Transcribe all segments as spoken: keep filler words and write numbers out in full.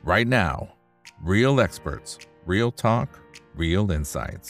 right now. Real experts, real talk, real insights.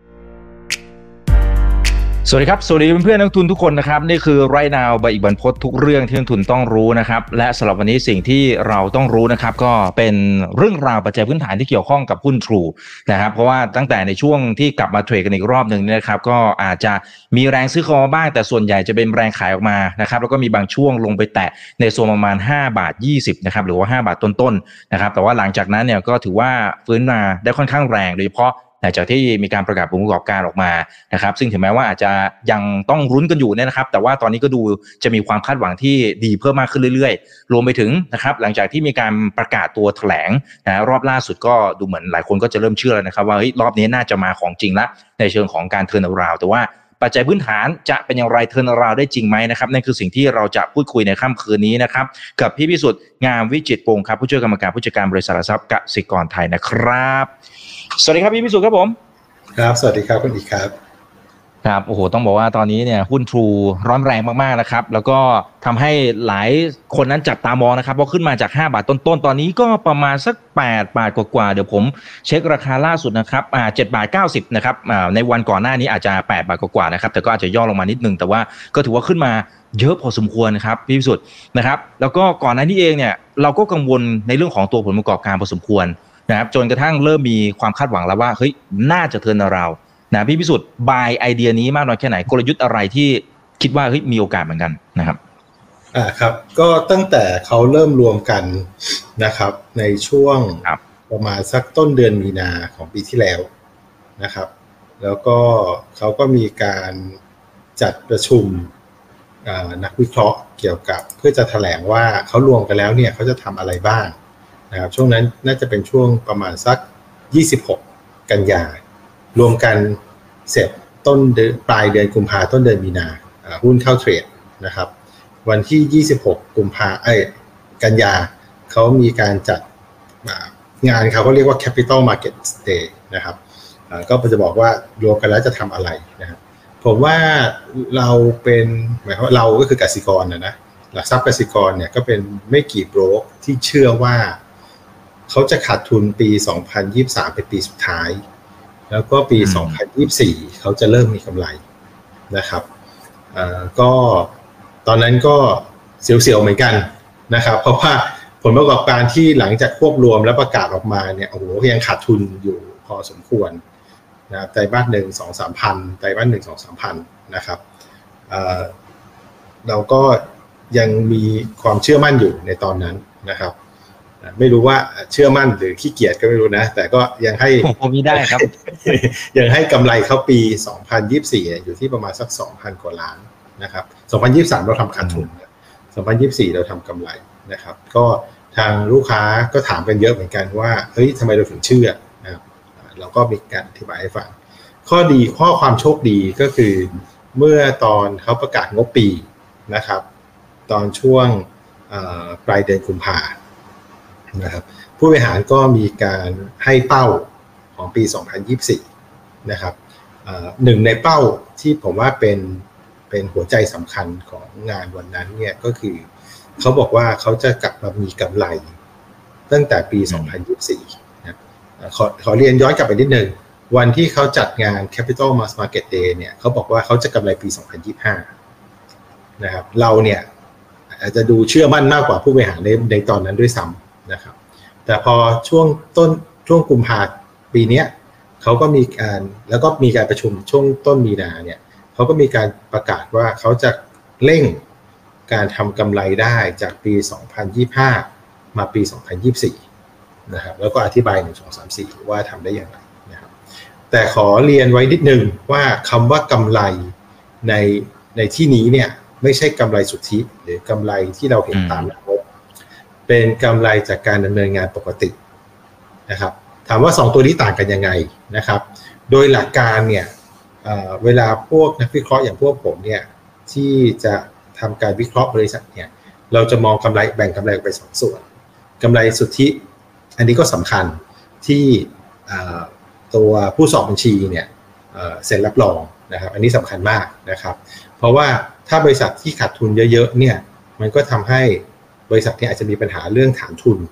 สวัสดีครับสวัสดีเพื่อนๆนักทุนทุกคนนะครับนี่คือ Right Now ใบอีกบรรพตทุกเรื่องที่นักทุนต้องรู้นะครับและสำหรับวันนี้สิ่งที่เราต้องรู้นะครับก็เป็นเรื่องราวปัจจัยพื้นฐานที่เกี่ยวข้องกับหุ้น True นะครับเพราะว่าตั้งแต่ในช่วงที่กลับมาเทรดกันอีกรอบนึงเนี่ยนะครับก็อาจจะมีแรงซื้อเข้ามาบ้างแต่ส่วนใหญ่จะเป็นแรงขายออกมานะครับแล้วก็มีบางช่วงลงไปแตะในโซนประมาณห้าบาทยี่สิบนะครับหรือว่าห้าบาทต้นๆนะครับแต่ว่าหลังจากนั้นเนี่ยก็ถือว่าฟื้นมาได้ค่อนข้างแรงโดยเฉพาะหลังจากที่มีการประกาศผลประกอบการออกมานะครับซึ่งถึงแม้ว่าอาจจะยังต้องรุ้นกันอยู่เนี่ยนะครับแต่ว่าตอนนี้ก็ดูจะมีความคาดหวังที่ดีเพิ่มมากขึ้นเรื่อยๆรวมไปถึงนะครับหลังจากที่มีการประกาศตัวแถลงนะรอบล่าสุดก็ดูเหมือนหลายคนก็จะเริ่มเชื่อแล้วนะครับว่าเฮ้ยรอบนี้น่าจะมาของจริงละในเชิงของการเทิร์นอราวด์แต่ว่าปัจจัยพื้นฐานจะเป็นอย่างไรเทิร์นอราวด์ได้จริงไหมนะครับนั่นคือสิ่งที่เราจะพูดคุยในค่ำคืนนี้นะครับกับพี่พิสุทธิ์งามวิจิตรพงศ์ครับผู้ช่วยกรรมการผู้จัดการบริษัทหลักทรัพย์กสิกรไทยนะครับสวัสดีครับพี่พิสุทธิ์ครับผมครับสวัสดีครับคุณอีกครับครับโอ้โหต้องบอกว่าตอนนี้เนี่ยหุ้น True ร้อนแรงมากๆนะครับแล้วก็ทำให้หลายคนนั้นจับตามองนะครับเพราะขึ้นมาจากห้าบาทต้นๆตอนนี้ก็ประมาณสักแปดบาทกว่าๆเดี๋ยวผมเช็คราคาล่าสุดนะครับอ่าเจ็ดบาทเก้าสิบนะครับอ่าในวันก่อนหน้านี้อาจจะแปดบาทกว่าๆนะครับแต่ก็อาจจะย่อลงมานิดนึงแต่ว่าก็ถือว่าขึ้นมาเยอะพอสมควรครับพี่พิสุทธิ์นะครับแล้วก็ก่อนหน้านี้เองเนี่ยเราก็กังวลในเรื่องของตัวผลประกอบการพอสมควรนะครับจนกระทั่งเริ่มมีความคาดหวังแล้วว่าเฮ้ยน่าจะเทิร์นอราวด์นะพี่พิสุทธิ์บายไอเดียนี้มากน้อยแค่ไหนกลยุทธ์อะไรที่คิดว่าเฮ้ยมีโอกาสเหมือนกันนะครับอ่าครับก็ตั้งแต่เขาเริ่มรวมกันนะครับในช่วงประมาณสักต้นเดือนมีนาของปีที่แล้วนะครับแล้วก็เขาก็มีการจัดประชุมนักวิเคราะห์เกี่ยวกับเพื่อจะแถลงว่าเขารวมกันแล้วเนี่ยเขาจะทำอะไรบ้างนะครับช่วงนั้นน่าจะเป็นช่วงประมาณสักยี่สิบหกกันยารวมกันเสร็จต้นเดือนปลายเดือนกุมภาต้นเดือนมีนาหุ้นเข้าเทรดนะครับวันที่ยี่สิบหกกุมภาเอ้ยกันยาเขามีการจัดงานเขาก็เรียกว่า Capital Market Day นะครับก็จะบอกว่ารวมกันแล้วจะทำอะไรนะครับผมว่าเราเป็นหมายความว่าเราก็คือกสิกรนะนะหลักทรัพย์กสิกรเนี่ยก็เป็นไม่กี่โบรกที่เชื่อว่าเขาจะขาดทุนปีสองพันยี่สิบสามเป็นปีสุดท้ายแล้วก็ปีสองพันยี่สิบสี่เขาจะเริ่มมีกำไรนะครับอ่าก็ตอนนั้นก็เสียวๆเหมือนกันนะครับเพราะว่าผลประกอบการที่หลังจากควบรวมแล้วประกาศออกมาเนี่ยโอ้โหยังขาดทุนอยู่พอสมควรนะไตรมาสหนึ่ง สอง สามพันไตรมาสหนึ่ง สอง สามพันนะครับอ่าเราก็ยังมีความเชื่อมั่นอยู่ในตอนนั้นนะครับไม่รู้ว่าเชื่อมั่นหรือขี้เกียจก็ไม่รู้นะแต่ก็ยังให้ผมมีได้ครับยังให้กำไรเขาปีสองพันยี่สิบสี่อยู่ที่ประมาณสัก สองพัน กว่าล้านนะครับสองพันยี่สิบสามเราทำขาดทุนสองพันยี่สิบสี่เราทำกำไรนะครับก็ทางลูกค้าก็ถามกันเยอะเหมือนกันว่าเฮ้ยทำไมเราถึงเชื่อนะครับเราก็มีการอธิบายให้ฟังข้อดีข้อความโชคดีก็คือเมื่อตอนเขาประกาศงบปีนะครับตอนช่วงปลายเดือนกุมภานะครับผู้บริหารก็มีการให้เป้าของปีสองพันยี่สิบสี่นะครับหนึ่งในเป้าที่ผมว่าเป็นเป็นหัวใจสำคัญของงานวันนั้นเนี่ยก็คือเขาบอกว่าเขาจะกลับมามีกำไรตั้งแต่ปีสองพันยี่สิบสี่นะขอขอเรียนย้อนกลับไปนิดนึงวันที่เขาจัดงาน Capital Mass Market Day เนี่ยเขาบอกว่าเขาจะกำไรปีสองพันยี่สิบห้านะครับเราเนี่ยอาจจะดูเชื่อมั่นมากกว่าผู้บริหารในในตอนนั้นด้วยซ้ำนะครับแต่พอช่วงต้นช่วงกุมภาพันธ์ปีนี้เขาก็มีการแล้วก็มีการประชุมช่วงต้นมีนาเนี่ยเขาก็มีการประกาศว่าเขาจะเร่งการทำกำไรได้จากปีสองพันยี่สิบห้ามาปีสองพันยี่สิบสี่นะครับแล้วก็อธิบายหนึ่ง สอง สาม สี่ว่าทำได้อย่างไรนะครับแต่ขอเรียนไว้นิดนึงว่าคำว่ากำไรในในที่นี้เนี่ยไม่ใช่กำไรสุทธิหรือกำไรที่เราเห็นตามระบบเป็นกำไรจากการดำเนินงานปกตินะครับถามว่าสองตัวนี้ต่างกันยังไงนะครับโดยหลักการเนี่ย เอ่อ เวลาพวกนักวิเคราะห์อย่างพวกผมเนี่ยที่จะทำการวิเคราะห์บริษัทเนี่ยเราจะมองกำไรแบ่งกำไรออกไปสองส่วนกำไรสุทธิอันนี้ก็สำคัญที่ตัวผู้สอบบัญชีเนี่ยเซ็นรับรองนะครับอันนี้สำคัญมากนะครับเพราะว่าถ้าบริษัทที่ขาดทุนเยอะๆเนี่ยมันก็ทำให้บริษัทนี้อาจจะมีปัญหาเรื่องฐานทุน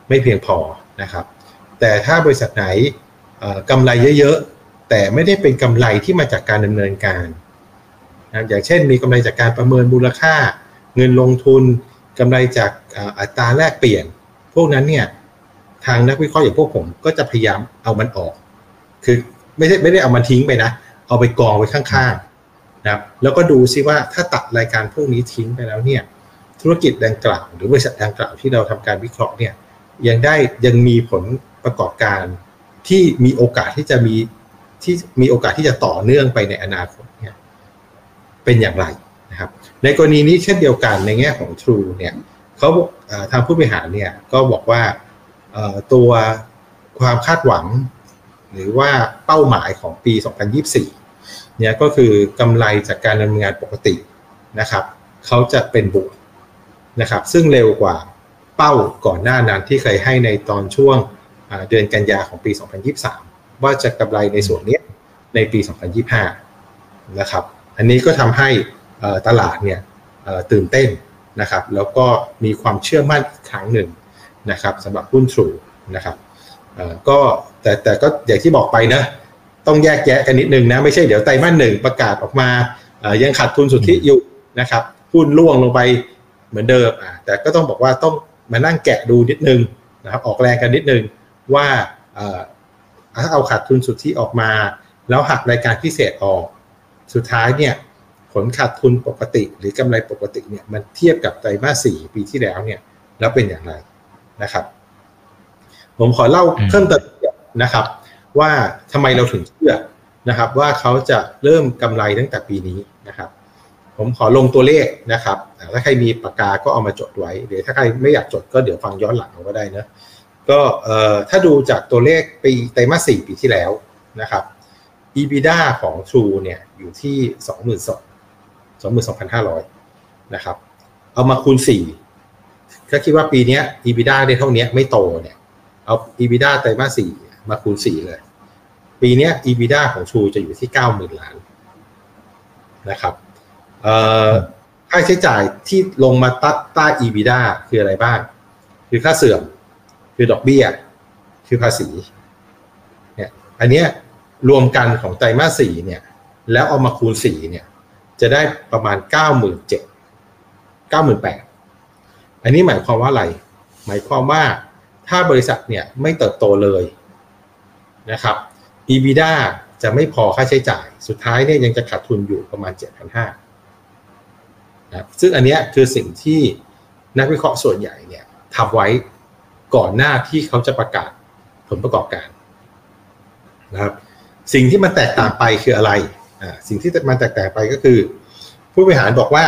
ไม่เพียงพอนะครับแต่ถ้าบริษัทไหนกำไรเยอะๆแต่ไม่ได้เป็นกำไรที่มาจากการดำเนินการนะอย่างเช่นมีกำไรจากการประเมินมูลค่าเงินลงทุนกำไรจากอัตราแลกเปลี่ยนพวกนั้นเนี่ยทางนักวิเคราะห์อย่างพวกผมก็จะพยายามเอามันออกคือไม่ได้ไม่ได้เอามันทิ้งไปนะเอาไปกองไว้ข้างๆนะครับแล้วก็ดูซิว่าถ้าตัดรายการพวกนี้ทิ้งไปแล้วเนี่ยธุรกิจดังกล่าวหรือบริษัทดังกล่าวที่เราทำการวิเคราะห์เนี่ยยังได้ยังมีผลประกอบการที่มีโอกาสที่จะมีที่มีโอกาสที่จะต่อเนื่องไปในอนาคตเนี่ยเป็นอย่างไรนะครับในกรณีนี้เช่นเดียวกันในแง่ของ True เนี่ยเขาทางผู้บริหารเนี่ยก็บอกว่าตัวความคาดหวังหรือว่าเป้าหมายของปีสองพันยี่สิบสี่เนี่ยก็คือกำไรจากการดำเนินงานปกตินะครับเขาจะเป็นบวกนะครับซึ่งเร็วกว่าเป้าก่อนหน้านั้นที่เคยให้ในตอนช่วงเดือนกันยาของปีสองพันยี่สิบสามว่าจะกำไรในส่วนนี้ในปีสองพันยี่สิบห้านะครับอันนี้ก็ทำให้ตลาดเนี่ยตื่นเต้นนะครับแล้วก็มีความเชื่อมั่นอีกครั้งหนึ่งนะครับสำหรับหุ้น True นะครับก็แต่แต่ก็อย่างที่บอกไปนะต้องแยกแยะกันนิดนึงนะไม่ใช่เดี๋ยวไตรมาสหนึ่งประกาศออกมายังขาดทุนสุทธิอยู่นะครับหุ้นร่วงลงไปเหมือนเดิมแต่ก็ต้องบอกว่าต้องมานั่งแกะดูนิดนึงนะครับออกแรงกันนิดนึงว่าถ้าเอาขาดทุนสุทธิออกมาแล้วหักรายการพิเศษออกสุดท้ายเนี่ยผลขาดทุนปกติหรือกำไรปกติเนี่ยมันเทียบกับไตรมาสสี่ปีที่แล้วเนี่ยแล้วเป็นอย่างไรนะครับผมขอเล่าเพิ่มเติมนะครับว่าทำไมเราถึงเชื่อนะครับว่าเขาจะเริ่มกำไรตั้งแต่ปีนี้นะครับผมขอลงตัวเลขนะครับถ้าใครมีปากกาก็เอามาจดไว้เดี๋ยวถ้าใครไม่อยากจดก็เดี๋ยวฟังย้อนหลังก็ได้นะก็ถ้าดูจากตัวเลขปีไตรมาสสี่ปีที่แล้วนะครับ EBITDA ของ True เนี่ยอยู่ที่ สองหมื่นสองพันห้าร้อย นะครับเอามาคูณสี่ก็คิดว่าปีนี้ EBITDA ได้เท่านี้ไม่โตเนี่ยเอา EBITDA ไตรมาสสี่มาคูณสี่เลยปีนี้ EBITDA ของ True จะอยู่ที่ เก้าหมื่น ล้านนะครับเอ่อค่าใช้จ่ายที่ลงมาตัดใต้ EBITDA คืออะไรบ้างคือค่าเสื่อมคือดอกเบี้ยคือภาษีเนี่ยอันเนี้ยรวมกันของไตรมาสสี่เนี่ยแล้วเอามาคูณสี่เนี่ยจะได้ประมาณ เก้าหมื่นเจ็ดพัน เก้าหมื่นแปดพัน อันนี้หมายความว่าอะไรหมายความว่าถ้าบริษัทเนี่ยไม่เติบโตเลยนะครับ EBITDA จะไม่พอค่าใช้จ่ายสุดท้ายเนี่ยยังจะขาดทุนอยู่ประมาณ เจ็ดพันห้าร้อย นะซึ่งอันนี้คือสิ่งที่นักวิเคราะห์ส่วนใหญ่เนี่ยทำไว้ก่อนหน้าที่เขาจะประกาศผลประกอบการนะครับสิ่งที่มันแตกต่างไปคืออะไรอ่าสิ่งที่มันแตกต่างไปก็คือผู้บริหารบอกว่า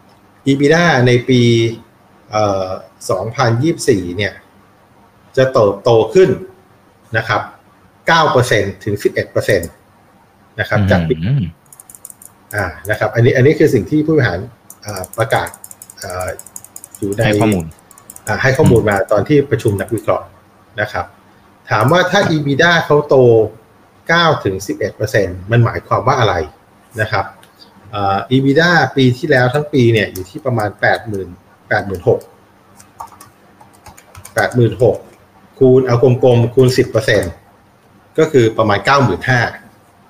EBITDA ในปีเอ่อสองพันยี่สิบสี่เนี่ยจะเติบโตขึ้นนะครับ เก้าเปอร์เซ็นต์ ถึง สิบเอ็ดเปอร์เซ็นต์ นะครับจากปีอ่านะครับอันนี้อันนี้คือสิ่งที่ผู้บริหารอ่าประกาศอ่าอยู่ในให้ข้อมูลอ่าให้ข้อมูลมาตอนที่ประชุมนักวิเคราะห์นะครับถามว่าถ้า EBITDA เขาโต เก้าถึงสิบเอ็ดเปอร์เซ็นต์ มันหมายความว่าอะไรนะครับอ่า EBITDA ปีที่แล้วทั้งปีเนี่ยอยู่ที่ประมาณ แปดหมื่น แปดหมื่นหกพัน แปดหมื่นหกพัน คูณเอากลมๆคูณ สิบเปอร์เซ็นต์ ก็คือประมาณ เก้าหมื่นห้าพัน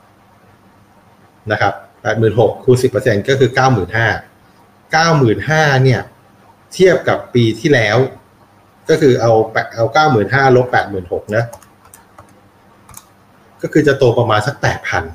นะครับ แปดหมื่นหกพัน คูณ สิบเปอร์เซ็นต์ ก็คือ เก้าหมื่นห้าพัน เก้าหมื่นห้าพัน เนี่ยเทียบกับปีที่แล้วก็คือเอาเอา เก้าหมื่นห้าพัน ลบ แปดหมื่นหกพัน นะก็คือจะโตประมาณสัก แปดพัน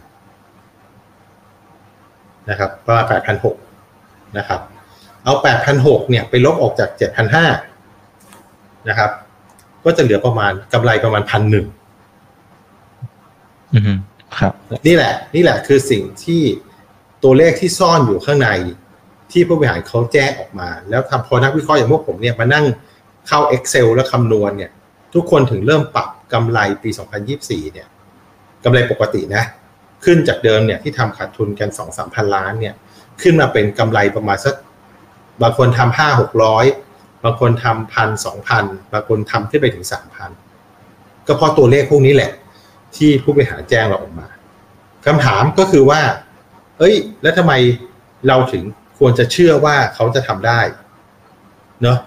นะครับประมาณ แปดพันหกร้อย นะครับเอา แปดพันหกร้อย เนี่ยไปลบออกจาก เจ็ดพันห้าร้อย นะครับก็จะเหลือประมาณกำไรประมาณ หนึ่งพันหนึ่งร้อยอือฮึครับนี่แหละนี่แหละคือสิ่งที่ตัวเลขที่ซ่อนอยู่ข้างในที่ผู้บริหารเขาแจ้งออกมาแล้วทำพอนักวิเคราะห์อย่างพวกผมเนี่ยมานั่งเข้า Excel แล้วคำนวณเนี่ยทุกคนถึงเริ่มปรับกำไรปีสองพันยี่สิบสี่เนี่ยกำไรปกตินะขึ้นจากเดิมเนี่ยที่ทำขาดทุนกัน สองถึงสาม พันล้านเนี่ยขึ้นมาเป็นกำไรประมาณสักบางคนทำห้าหกร้อยบางคนทำพันสองพันบางคนทำขึ้นไปถึงสามพันก็เพราะตัวเลขพวกนี้แหละที่ผู้บริหารแจ้งเราออกมาคำถามก็คือว่าเอ้ยแล้วทำไมเราถึงควรจะเชื่อว่าเขาจะทำได้เนาะ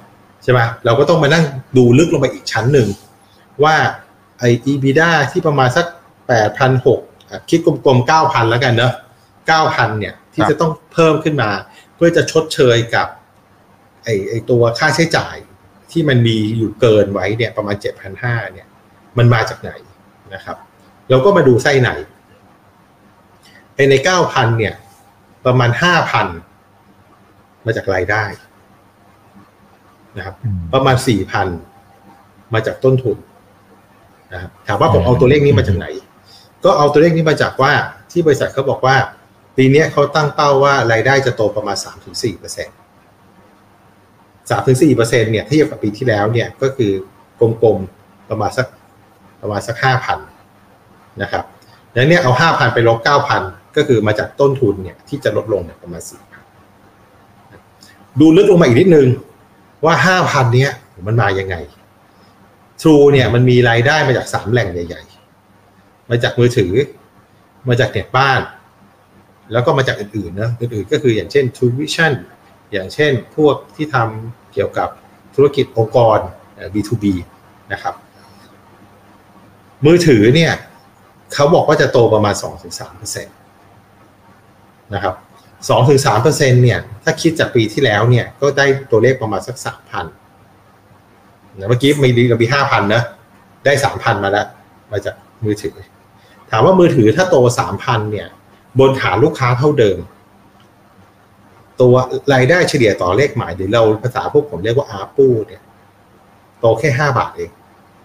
ใช่ไหมเราก็ต้องมานั่งดูลึกลงไปอีกชั้นหนึ่งว่าไอ้ อี บี ดี เอ ที่ประมาณสัก แปดพันหกร้อย คิดกลมๆ เก้าพัน แล้วกันเนอะ เก้าพัน เนี่ยที่จะต้องเพิ่มขึ้นมาเพื่อจะชดเชยกับไอ้ไอ้ตัวค่าใช้จ่ายที่มันมีอยู่เกินไว้เนี่ยประมาณ เจ็ดพันห้าร้อย เนี่ยมันมาจากไหนนะครับเราก็มาดูไส้ในไอ้ใน เก้าพัน เนี่ยประมาณ ห้าพัน มาจากรายได้นะครับประมาณ สี่พัน มาจากต้นทุนนะครับถามว่าผมเอาตัวเลขนี้มาจากไหนก็เอาตัวเลขนี้มาจากว่าที่บริษัทเขาบอกว่าปีนี้เขาตั้งเป้าว่ารายได้จะโตประมาณ สามถึงสี่เปอร์เซ็นต์ สามถึงสี่เปอร์เซ็นต์ เนี่ยเทียบกับปีที่แล้วเนี่ยก็คือกลมๆประมาณสักประมาณสัก ห้าพัน นะครับแล้วเนี่ยเอา ห้าพัน ไปลบ เก้าพัน ก็คือมาจากต้นทุนเนี่ยที่จะลดลงเนี่ยประมาณ สี่พัน ดูลึกลงมาอีกนิดนึงว่า ห้าพัน เนี้ยมันมายังไง True เนี่ยมันมีรายได้มาจากสามแหล่งใหญ่ๆมาจากมือถือมาจากเน็ตบ้านแล้วก็มาจากอื่นๆนะอื่นๆก็คืออย่างเช่น True Vision อย่างเช่นพวกที่ทำเกี่ยวกับธุรกิจองค์กร บี ทู บี นะครับมือถือเนี่ยเขาบอกว่าจะโตประมาณ สองถึงสามเปอร์เซ็นต์ นะครับ สองถึงสามเปอร์เซ็นต์ เนี่ยถ้าคิดจากปีที่แล้วเนี่ยก็ได้ตัวเลขประมาณสัก สามพัน เมื่อกี้มีเรามี ห้าพัน นะได้ สามพัน มาแล้วมาจากมือถือถามว่ามือถือถ้าโต สามพัน เนี่ยบนฐานลูกค้าเท่าเดิมตัวรายได้เฉลี่ยต่อเลขหมายหรือเราภาษาพวกผมเรียกว่า อาร์ พี ยู เนี่ยโตแค่ห้าบาทเอง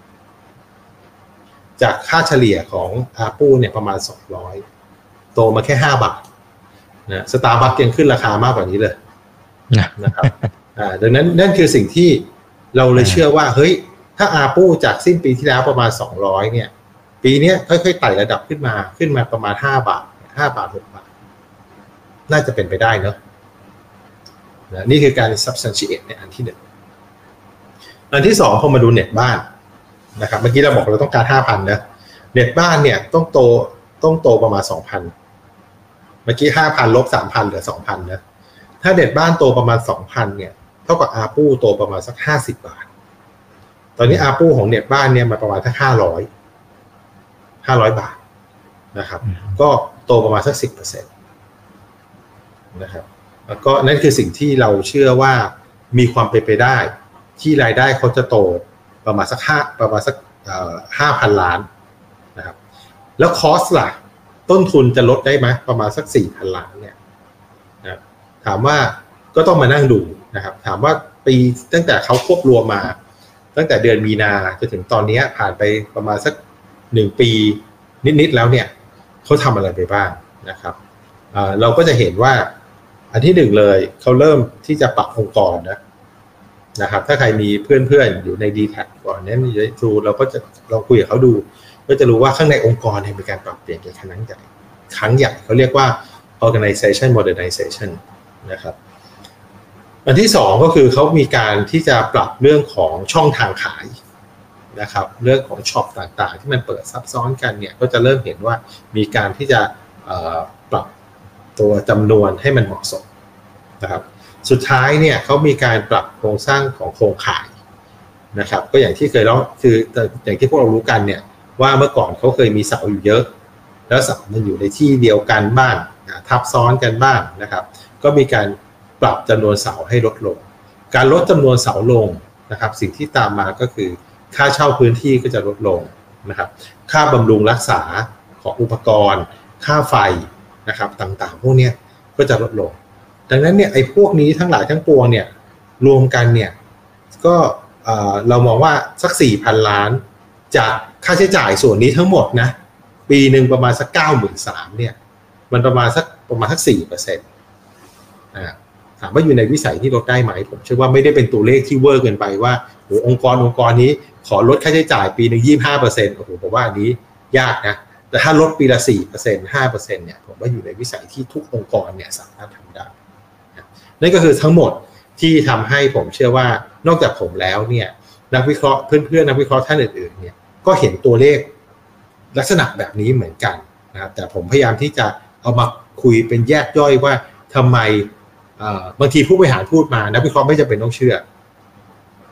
จากค่าเฉลี่ยของ อาร์ พี ยู เนี่ยประมาณสองร้อยโตมาแค่ห้าบาทนะ Starbucks ยังขึ้นราคามากกว่านี้เลยนะครับอ่าดังนั้นนั่นคือสิ่งที่เราเลยเชื่อว่าเฮ้ยถ้า อาร์ พี ยู จากสิ้นปีที่แล้วประมาณสองร้อยเนี่ยปีนี้ค่อยๆไต่ระดับขึ้นมาขึ้นมาประมาณห้าบาทห้าบาทหกบาทน่าจะเป็นไปได้เนอะนะนี่คือการ substantiate ในอันที่หนึ่งอันที่สองพอมาดูเน็ตบ้านนะครับเมื่อกี้เราบอกเราต้องการ ห้าพัน นะเน็ตบ้านเนี่ยต้องโตต้องโตประมาณ สองพัน เมื่อกี้ ห้าพัน ลบ สามพัน เหลือ สองพัน นะถ้าเน็ตบ้านโตประมาณ สองพัน เนี่ยเท่ากับ อาร์ พี ยู โตประมาณสักห้าสิบบาทตอนนี้ อาร์ พี ยู ของเน็ตบ้านเนี่ยมาประมาณสักห้าร้อยห้าร้อยบาทนะครับก็โตประมาณสัก สิบเปอร์เซ็นต์ นะครับแล้วก็นั่นคือสิ่งที่เราเชื่อว่ามีความเป็นไปได้ที่รายได้เขาจะโตประมาณสักห้าประมาณสักเอ่อ ห้าพัน ล้านนะครับแล้วคอสล่ะต้นทุนจะลดได้ไหมประมาณสัก สี่พัน ล้านเนี่ยนะถามว่าก็ต้องมานั่งดูนะครับถามว่าปีตั้งแต่เขาควบรวมมาตั้งแต่เดือนมีนาจนถึงตอนนี้ผ่านไปประมาณสักหนึ่งปีนิดๆแล้วเนี่ยเขาทำอะไรไปบ้างนะครับเอ่อเราก็จะเห็นว่าอันที่หนึ่งเลยเขาเริ่มที่จะปรับองค์กรนะนะครับถ้าใครมีเพื่อนๆอยู่ใน ดี แท็ก ก่อนนี้มีอยู่ใน True เราก็จะลองคุยกับเขาดูก็จะรู้ว่าข้างในองค์กรเนี่ยมีการปรับเปลี่ยนกันครั้งใหญ่ครั้งใหญ่เขาเรียกว่า organization modernization นะครับอันที่สองก็คือเขามีการที่จะปรับเรื่องของช่องทางขายนะครับเรื่องของช็อปต่างๆที่มันเปิดซับซ้อนกันเนี่ยก็จะเริ่มเห็นว่ามีการที่จะปรับตัวจำนวนให้มันเหมาะสมนะครับสุดท้ายเนี่ยเขามีการปรับโครงสร้างของโครงข่ายนะครับก็อย่างที่เคยเล่าคืออย่างที่พวกเรารู้กันเนี่ยว่าเมื่อก่อนเขาเคยมีเสาอยู่เยอะแล้วเสามันอยู่ในที่เดียวกันบ้างทับซ้อนกันบ้างนะครับก็มีการปรับจำนวนเสาให้ลดลงการลดจำนวนเสาลงนะครับสิ่งที่ตามมาก็คือค่าเช่าพื้นที่ก็จะลดลงนะครับค่าบำรุงรักษาของอุปกรณ์ค่าไฟนะครับต่างๆพวกนี้ก็จะลดลงดังนั้นเนี่ยไอ้พวกนี้ทั้งหลายทั้งปวงเนี่ยรวมกันเนี่ยก็เรามองว่าสัก สี่พัน ล้านจากค่าใช้จ่ายส่วนนี้ทั้งหมดนะปีหนึ่งประมาณสัก เก้าหมื่นสามพัน เนี่ยมันประมาณสักประมาณสัก สี่เปอร์เซ็นต์ อ่าถามว่าอยู่ในวิสัยที่ลดได้ไหมผมเชื่อว่าไม่ได้เป็นตัวเลขที่เวอร์เกินไปว่าโอ้องค์กรองค์กรนี้ขอลดค่าใช้จ่ายปีนึง ยี่สิบห้าเปอร์เซ็นต์ โอ้โหผมว่าอันนี้ยากนะแต่ถ้าลดปีละ สี่เปอร์เซ็นต์ ห้าเปอร์เซ็นต์ เนี่ยผมว่าอยู่ในวิสัยที่ทุกองค์กรเนี่ยสามารถทำได้นั่นก็คือทั้งหมดที่ทำให้ผมเชื่อว่านอกจากผมแล้วเนี่ยนักวิเคราะห์เพื่อนๆนักวิเคราะห์ท่านอื่นๆเนี่ยก็เห็นตัวเลขลักษณะแบบนี้เหมือนกันนะครับแต่ผมพยายามที่จะเอามาคุยเป็นแยกย่อยว่าทำไมบางทีผู้บริหารพูดมานักวิเคราะห์ไม่จำเป็นต้องเชื่อ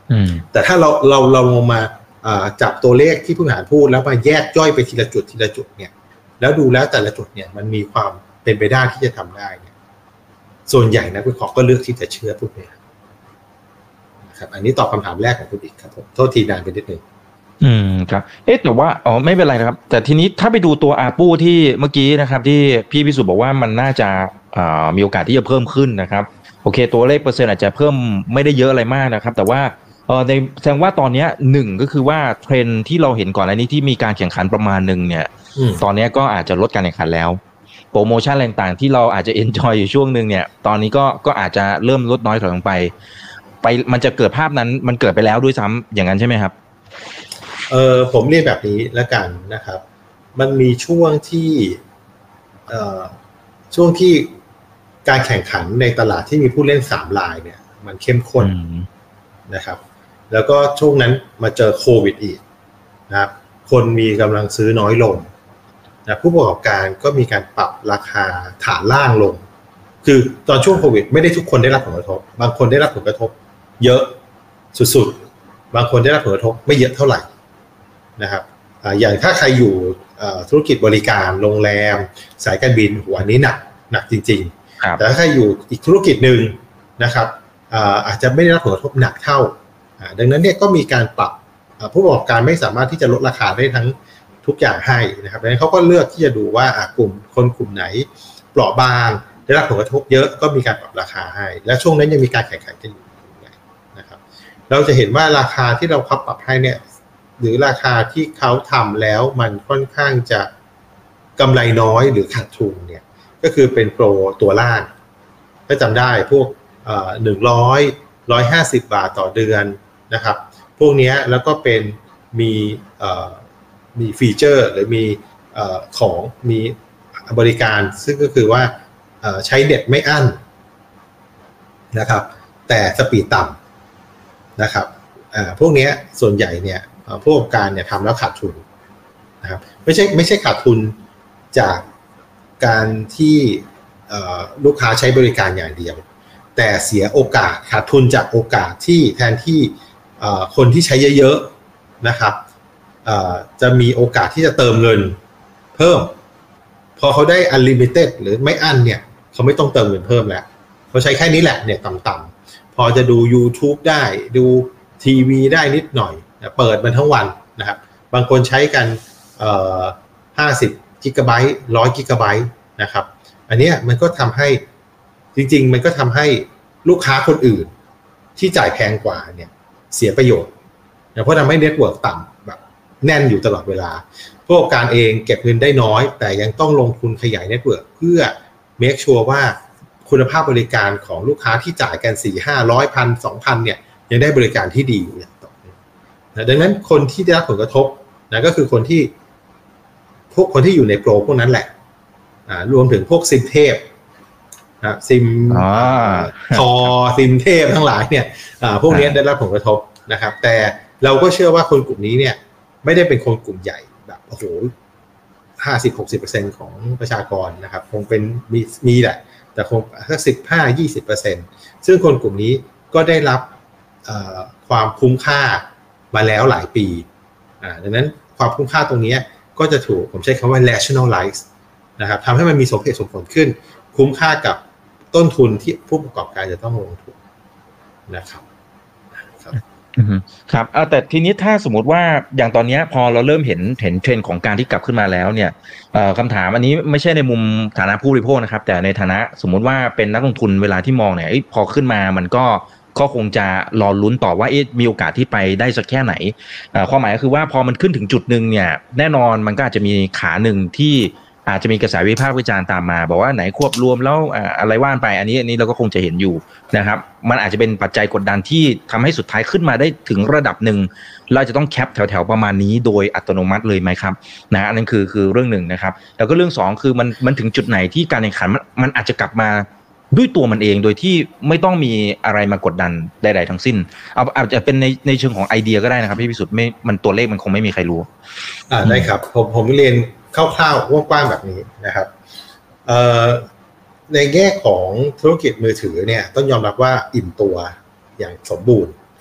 แต่ถ้าเราเราเราลงมาจับตัวเลขที่ผู้บริหารพูดแล้วมาแยกย่อยไปทีละจุดทีละจุดเนี่ยแล้วดูแล้วแต่ละจุดเนี่ยมันมีความเป็นไปได้ที่จะทำได้เนี่ยส่วนใหญ่นักวิเคราะห์ก็เลือกที่จะเชื่อผู้บริหารนะครับอันนี้ตอบคำถามแรกของคุณอีกครับผมโทษทีนานไปนิดนึงอืมครับเอ๊ะแต่ว่าอ๋อไม่เป็นไรนะครับแต่ทีนี้ถ้าไปดูตัวอาปูที่เมื่อกี้นะครับที่พี่พิสุทธิ์บอกว่ามันน่าจะอ่ามีโอกาสที่จะเพิ่มขึ้นนะครับโอเคตัวเลขเปอร์เซ็นต์อาจจะเพิ่มไม่ได้เยอะอะไรมากนะครับแต่ว่าเออในแสดงว่าตอนนี้หนึ่งก็คือว่าเทรนด์ที่เราเห็นก่อนอันนี้ที่มีการแข่งขันประมาณหนึ่งเนี่ยตอนนี้ก็อาจจะลดการแข่งขันแล้วโปรโมชั่นต่างๆที่เราอาจจะเอนจอยอยู่ช่วงนึงเนี่ยตอนนี้ก็ก็อาจจะเริ่มลดน้อยถอยลงไปไปมันจะเกิดภาพนั้นมันเกิดไปแล้วด้วยซ้ำอย่างนั้นใช่ไหมครับเออผมเรียนแบบนี้แล้วกันนะครับมันมีช่วงที่เอ่อช่วงที่การแข่งขันในตลาดที่มีผู้เล่นสามรายเนี่ยมันเข้มข้นนะครับแล้วก็ช่วงนั้นมาเจอโควิดอีกนะครับคนมีกำลังซื้อน้อยลงนะผู้ประกอบการก็มีการปรับราคาฐานล่างลงคือตอนช่วงโควิดไม่ได้ทุกคนได้รับผลกระทบบางคนได้รับผลกระทบเยอะสุดๆบางคนได้รับผลกระทบไม่เยอะเท่าไหร่นะครับอย่างถ้าใครอยู่ธุรกิจบริการโรงแรมสายการบินหัวนี้หนักหนักจริงๆแต่ถ้าใครอยู่อีกธุรกิจหนึ่งนะครับอาจจะไม่ได้รับผลกระทบหนักเท่าดังนั้นเนี่ยก็มีการปรับผู้ประกอบการไม่สามารถที่จะลดราคาได้ทั้งทุกอย่างให้นะครับดังนั้นเขาก็เลือกที่จะดูว่ากลุ่มคนกลุ่มไหนเปราะบางได้รับผลกระทบเยอะก็มีการปรับราคาให้และช่วงนั้นยังมีการแข่งขันกันอยู่นะครับเราจะเห็นว่าราคาที่เราเขาปรับให้เนี่ยหรือราคาที่เขาทำแล้วมันค่อนข้างจะกำไรน้อยหรือขาดทุนเนี่ยก็คือเป็นโปรตัวล่างถ้าจำได้พวกหนึ่งร้อย ร้อยห้าสิบบาทต่อเดือนนะครับพวกนี้แล้วก็เป็นมีมีฟีเจอร์หรือมีของมีบริการซึ่งก็คือว่าใช้เน็ตไม่อั้นนะครับแต่สปีดต่ำนะครับพวกนี้ส่วนใหญ่เนี่ยผู้ประกอบการเนี่ยทำแล้วขาดทุนนะครับไม่ใช่ไม่ใช่ขาดทุนจากการที่ลูกค้าใช้บริการอย่างเดียวแต่เสียโอกาสขาดทุนจากโอกาสที่แทนที่คนที่ใช้เยอะๆนะครับจะมีโอกาสที่จะเติมเงินเพิ่มพอเขาได้ unlimited หรือไม่อั้นเนี่ยเขาไม่ต้องเติมเงินเพิ่มแล้วเขาใช้แค่นี้แหละเนี่ยต่ำๆพอจะดู YouTube ได้ดูทีวีได้นิดหน่อยเปิดมันทั้งวันนะครับบางคนใช้กันห้าสิบกิกะไบต์หนึ่งร้อยกิกะไบต์นะครับอันนี้มันก็ทำให้จริงๆมันก็ทำให้ลูกค้าคนอื่นที่จ่ายแพงกว่าเนี่ยเสียประโยชน์เพราะทำให้เน็ตเวิร์กต่ำแบบแน่นอยู่ตลอดเวลาผู้ประกอบการเองเก็บเงินได้น้อยแต่ยังต้องลงทุนขยายเน็ตเวิร์กเพื่อ make sure ว่าคุณภาพบริการของลูกค้าที่จ่ายกันสี่ห้าร้อยพันสองพันเนี่ยยังได้บริการที่ดีอยู่อย่างต่อเนื่องนะดังนั้นคนที่ได้รับผลกระทบนะก็คือคนที่พวกคนที่อยู่ในโปรพวกนั้นแหละอ่ารวมถึงพวกซิมเทพนะซิมทอซิมเทพทั้งหลายเนี่ยพวกนี้ได้รับผลกระทบนะครับแต่เราก็เชื่อว่าคนกลุ่มนี้เนี่ยไม่ได้เป็นคนกลุ่มใหญ่แบบโอ้โหห้าสิบหกสิบเปอร์เซ็นต์ของประชากรนะครับคงเป็นมีมีแหละแต่คงสักสิบห้ายี่สิบเปอร์เซ็นต์ซึ่งคนกลุ่มนี้ก็ได้รับความคุ้มค่ามาแล้วหลายปีดังนั้นความคุ้มค่าตรงนี้ก็จะถูกผมใช้คำว่า rationalize นะครับทำให้มันมีสมเหตุสมผลขึ้นคุ้มค่ากับต้นทุนที่ผู้ประกอบการจะต้องลงทุนนะครับครับครับแต่ทีนี้ถ้าสมมติว่าอย่างตอนนี้พอเราเริ่มเห็นเห็นเทรนด์ของการที่กลับขึ้นมาแล้วเนี่ยคำถามอันนี้ไม่ใช่ในมุมฐานะผู้บริโภคนะครับแต่ในฐานะสมมติว่าเป็นนักลงทุนเวลาที่มองเนี่ยพอขึ้นมามันก็ก็คงจะรอลุ้นต่อว่าเอ๊ะมีโอกาสที่ไปได้สักแค่ไหนความหมายก็คือว่าพอมันขึ้นถึงจุดนึงเนี่ยแน่นอนมันก็อาจจะมีขาหนึ่งที่อาจจะมีกระแสวิพากษ์วิจารณ์ตามมาบอกว่าไหนควบรวมแล้วอะไรว่านไปอันนี้อันนี้เราก็คงจะเห็นอยู่นะครับมันอาจจะเป็นปัจจัยกดดันที่ทำให้สุดท้ายขึ้นมาได้ถึงระดับหนึ่งเราจะต้องแคปแถวๆประมาณนี้โดยอัตโนมัติเลยไหมครับนะอันนั้นคือคือเรื่องหนึ่งนะครับแล้วก็เรื่องสองคือมันมันถึงจุดไหนที่การแข่งขันมันมันอาจจะกลับมาด้วยตัวมันเองโดยที่ไม่ต้องมีอะไรมากดดันใดๆทั้งสิ้นเอาอาจจะเป็นในในเชิงของไอเดียก็ได้นะครับพี่พิสุทธิ์ไม่มันตัวเลขมันคงไม่มีใครรู้อ่าได้ครับผมผมเรียนคร่าวๆกว้างๆแบบนี้นะครับเอ่อในแง่ของธุรกิจมือถือเนี่ยต้องยอมรับว่าอิ่มตัวอย่างสมบูรณ์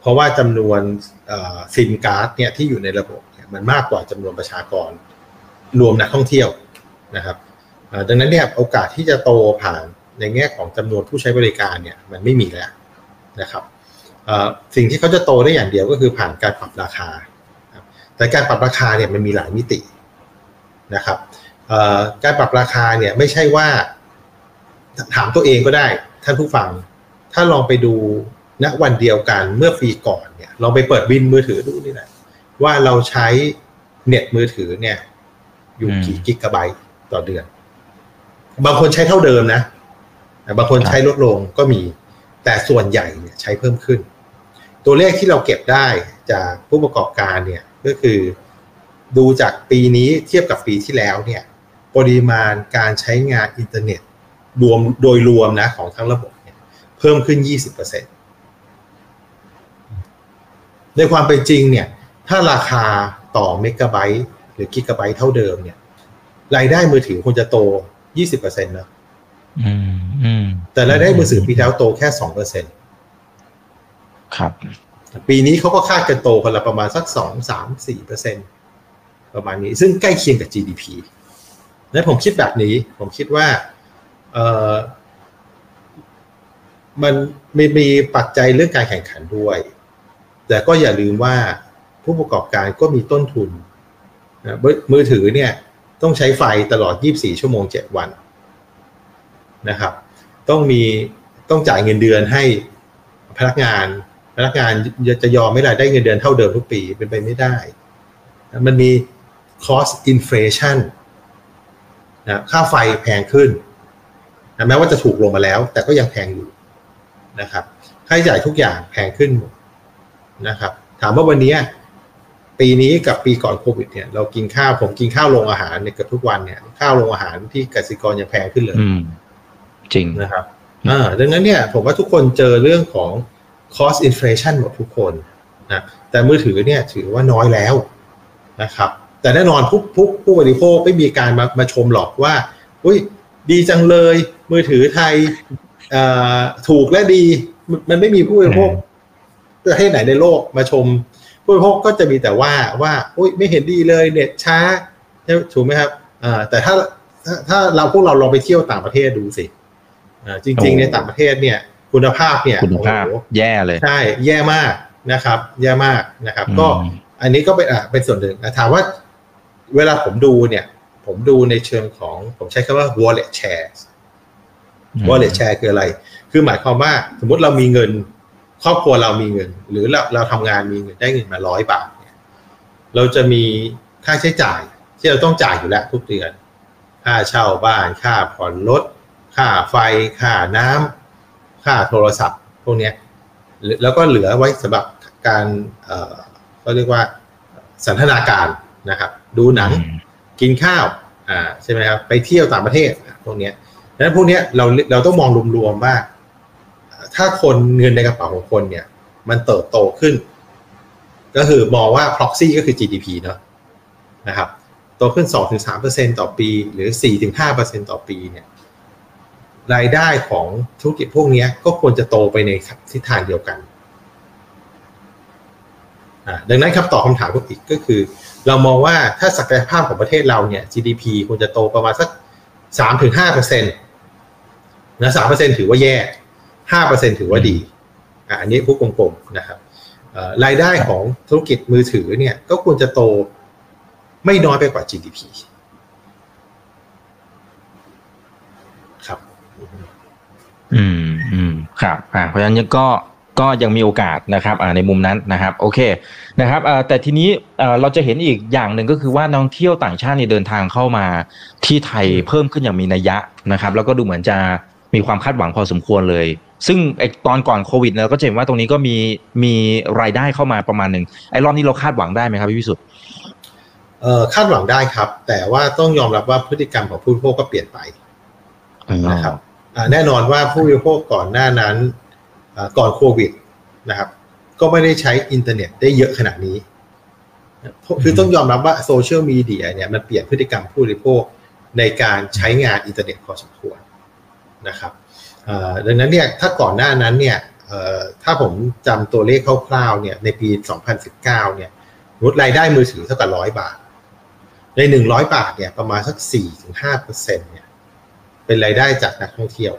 เพราะว่าจำนวนซิมการ์ดเนี่ยที่อยู่ในระบบเนี่ยมันมากกว่าจำนวนประชากรรวมนักท่องเที่ยวนะครับดังนั้นเนี่ยโอกาสที่จะโตผ่านในแง่ของจำนวนผู้ใช้บริการเนี่ยมันไม่มีแล้วนะครับสิ่งที่เขาจะโตได้อย่างเดียวก็คือผ่านการปรับราคาแต่การปรับราคาเนี่ยมันมีหลายมิตินะครับการปรับราคาเนี่ยไม่ใช่ว่าถามตัวเองก็ได้ท่านผู้ฟังถ้าลองไปดูณวันเดียวกันเมื่อปีก่อนเนี่ยลองไปเปิดบิลมือถือดูนี่แหละว่าเราใช้เน็ตมือถือเนี่ยอยู่กี่กิกะไบต์ต่อเดือนบางคนใช้เท่าเดิมนะบางคนใช้ลดลงก็มีแต่ส่วนใหญ่เนี่ยใช้เพิ่มขึ้นตัวเลขที่เราเก็บได้จากผู้ประกอบการเนี่ยก็คือดูจากปีนี้เทียบกับปีที่แล้วเนี่ยปริมาณการใช้งานอินเทอร์เน็ตรวมโดยรวมนะของทั้งระบบเนี่ยเพิ่มขึ้น ยี่สิบเปอร์เซ็นต์ ในความเป็นจริงเนี่ยถ้าราคาต่อเมกะไบต์หรือกิกะไบต์เท่าเดิมเนี่ยรายได้มือถือควรจะโต ยี่สิบเปอร์เซ็นต์ นะอืมอืมแต่รายได้มือถือปีแล้วโตแค่ สองเปอร์เซ็นต์ครับปีนี้เขาก็คาดกันโตคนละประมาณสักสอง สาม สี่เปอร์เซ็นต์ ประมาณนี้ซึ่งใกล้เคียงกับ จี ดี พี และผมคิดแบบนี้ผมคิดว่าเอ่อมันมีมีปัจจัยเรื่องการแข่งขันด้วยแต่ก็อย่าลืมว่าผู้ประกอบการก็มีต้นทุนนะมือถือเนี่ยต้องใช้ไฟตลอดยี่สิบสี่ชั่วโมงเจ็ดวันนะครับต้องมีต้องจ่ายเงินเดือนให้พนักงานพนักงานจะยอมไม่ได้ได้เงินเดือนเท่าเดิมทุกปีเป็นไปไม่ได้มันมี cost inflation นะค่าไฟแพงขึ้นนะแม้ว่าจะถูกลงมาแล้วแต่ก็ยังแพงอยู่นะครับค่าใช้จ่ายทุกอย่างแพงขึ้นหมดนะครับถามว่าวันนี้ปีนี้กับปีก่อนโควิดเนี่ยเรากินข้าวผมกินข้าวโรงอาหารเนี่ยเกือบทุกวันเนี่ยข้าวโรงอาหารที่กสิกรยังแพงขึ้นเลยจริงนะครับอ่าดังนั้นเนี่ยผมว่าทุกคนเจอเรื่องของ cost inflation หมดทุกคนนะแต่มือถือเนี่ยถือว่าน้อยแล้วนะครับแต่แน่นอนผู้ผู้ผู้บริโภคไม่มีการมามาชมหรอกว่าอุ้ยดีจังเลยมือถือไทยอ่าถูกและดีมันไม่มีผู้บริโภคประเทศไหนในโลกมาชมผู้บริโภคก็จะมีแต่ว่าว่าอุ้ยไม่เห็นดีเลยเน็ตช้าถูกไหมครับอ่าแต่ถ้าถ้าเราพวกเราลองไปเที่ยวต่างประเทศดูสิอ่าจริงๆในต่างประเทศเนี่ยคุณภาพเนี่ยคุณภาพแย่เลยใช่แย่มากนะครับแย่มากนะครับก็อันนี้ก็เป็นอ่าเป็นส่วนหนึ่งถามว่าเวลาผมดูเนี่ยผมดูในเชิงของผมใช้คำว่า wallet share wallet share คืออะไรคือหมายความว่าสมมติเรามีเงินครอบครัวเรามีเงินหรือเราเราทำงานมีเงินได้เงินมาร้อยบาทเนี่ยเราจะมีค่าใช้จ่ายที่เราต้องจ่ายอยู่แล้วทุกเดือนค่าเช่าบ้านค่าผ่อนรถค่าไฟค่าน้ำค่าโทรศัพท์พวกนี้แล้วก็เหลือไว้สำหรับการเอ่อเขาเรียกว่าสันทนาการนะครับดูหนังกินข้าวอ่าใช่ไหมครับไปเที่ยวต่างประเทศพวกนี้ดังนั้นพวกนี้เราเราต้องมองรวมๆว่าถ้าคนเงินในกระเป๋าของคนเนี่ยมันเติบโตขึ้นก็คือมองว่า proxy ก็คือ จี ดี พี เนาะนะครับโตขึ้น สองถึงสามเปอร์เซ็นต์ ต่อปีหรือ สี่ถึงห้าเปอร์เซ็นต์ ต่อปีเนี่ยรายได้ของธุรกิจพวกนี้ก็ควรจะโตไปในทิศทางเดียวกันอ่าดังนั้นคำตอบคำถามอีกก็คือเรามองว่าถ้าศักยภาพของประเทศเราเนี่ย จี ดี พี ควรจะโตประมาณสัก สามถึงห้าเปอร์เซ็นต์ นะ สามเปอร์เซ็นต์ ถือว่าแย่ ห้าเปอร์เซ็นต์ ถือว่าดีอ่าอันนี้พูดกลมๆนะครับเอ่อรายได้ของธุรกิจมือถือเนี่ยก็ควรจะโตไม่น้อยไปกว่า จี ดี พี ครับอืมอืมครับอ่าเพราะฉะนั้นก็ก็ยังมีโอกาสนะครับอ่าในมุมนั้นนะครับโอเคนะครับอ่าแต่ทีนี้อ่าเราจะเห็นอีกอย่างหนึ่งก็คือว่านักท่องเที่ยวต่างชาติเนี่ยเดินทางเข้ามาที่ไทยเพิ่มขึ้นอย่างมีนัยยะนะครับแล้วก็ดูเหมือนจะมีความคาดหวังพอสมควรเลยซึ่งไอ้ตอนก่อนโควิดเราก็จะเห็นว่าตรงนี้ก็มีมีรายได้เข้ามาประมาณนึงไอ้รอบนี้เราคาดหวังได้ไหมครับพี่วิสุทธิ์เอ่อคาดหวังได้ครับแต่ว่าต้องยอมรับว่าพฤติกรรมของผู้บริโภคก็เปลี่ยนไปนะครับแน่นอนว่าผู้บริโภคก่อนหน้านั้นก่อนโควิดนะครับก็ไม่ได้ใช้อินเทอร์เน็ตได้เยอะขนาดนี้คือต้องยอมรับว่าโซเชียลมีเดียเนี่ยมันเปลี่ยนพฤติกรรมผู้บริโภคในการใช้งานอินเทอร์เน็ตพอสมควรนะครับดังนั้นเนี่ยถ้าก่อนหน้านั้นเนี่ยถ้าผมจำตัวเลขคร่าวๆเนี่ยในปีสองพันสิบเก้าเนี่ยลดรายได้มือถือเท่ากับร้อยบาทในหนึ่งร้อยบาทเนี่ยประมาณสัก สี่ถึงห้าเปอร์เซ็นต์ เนี่ยเป็นรายได้จากนักท่องเที่ยว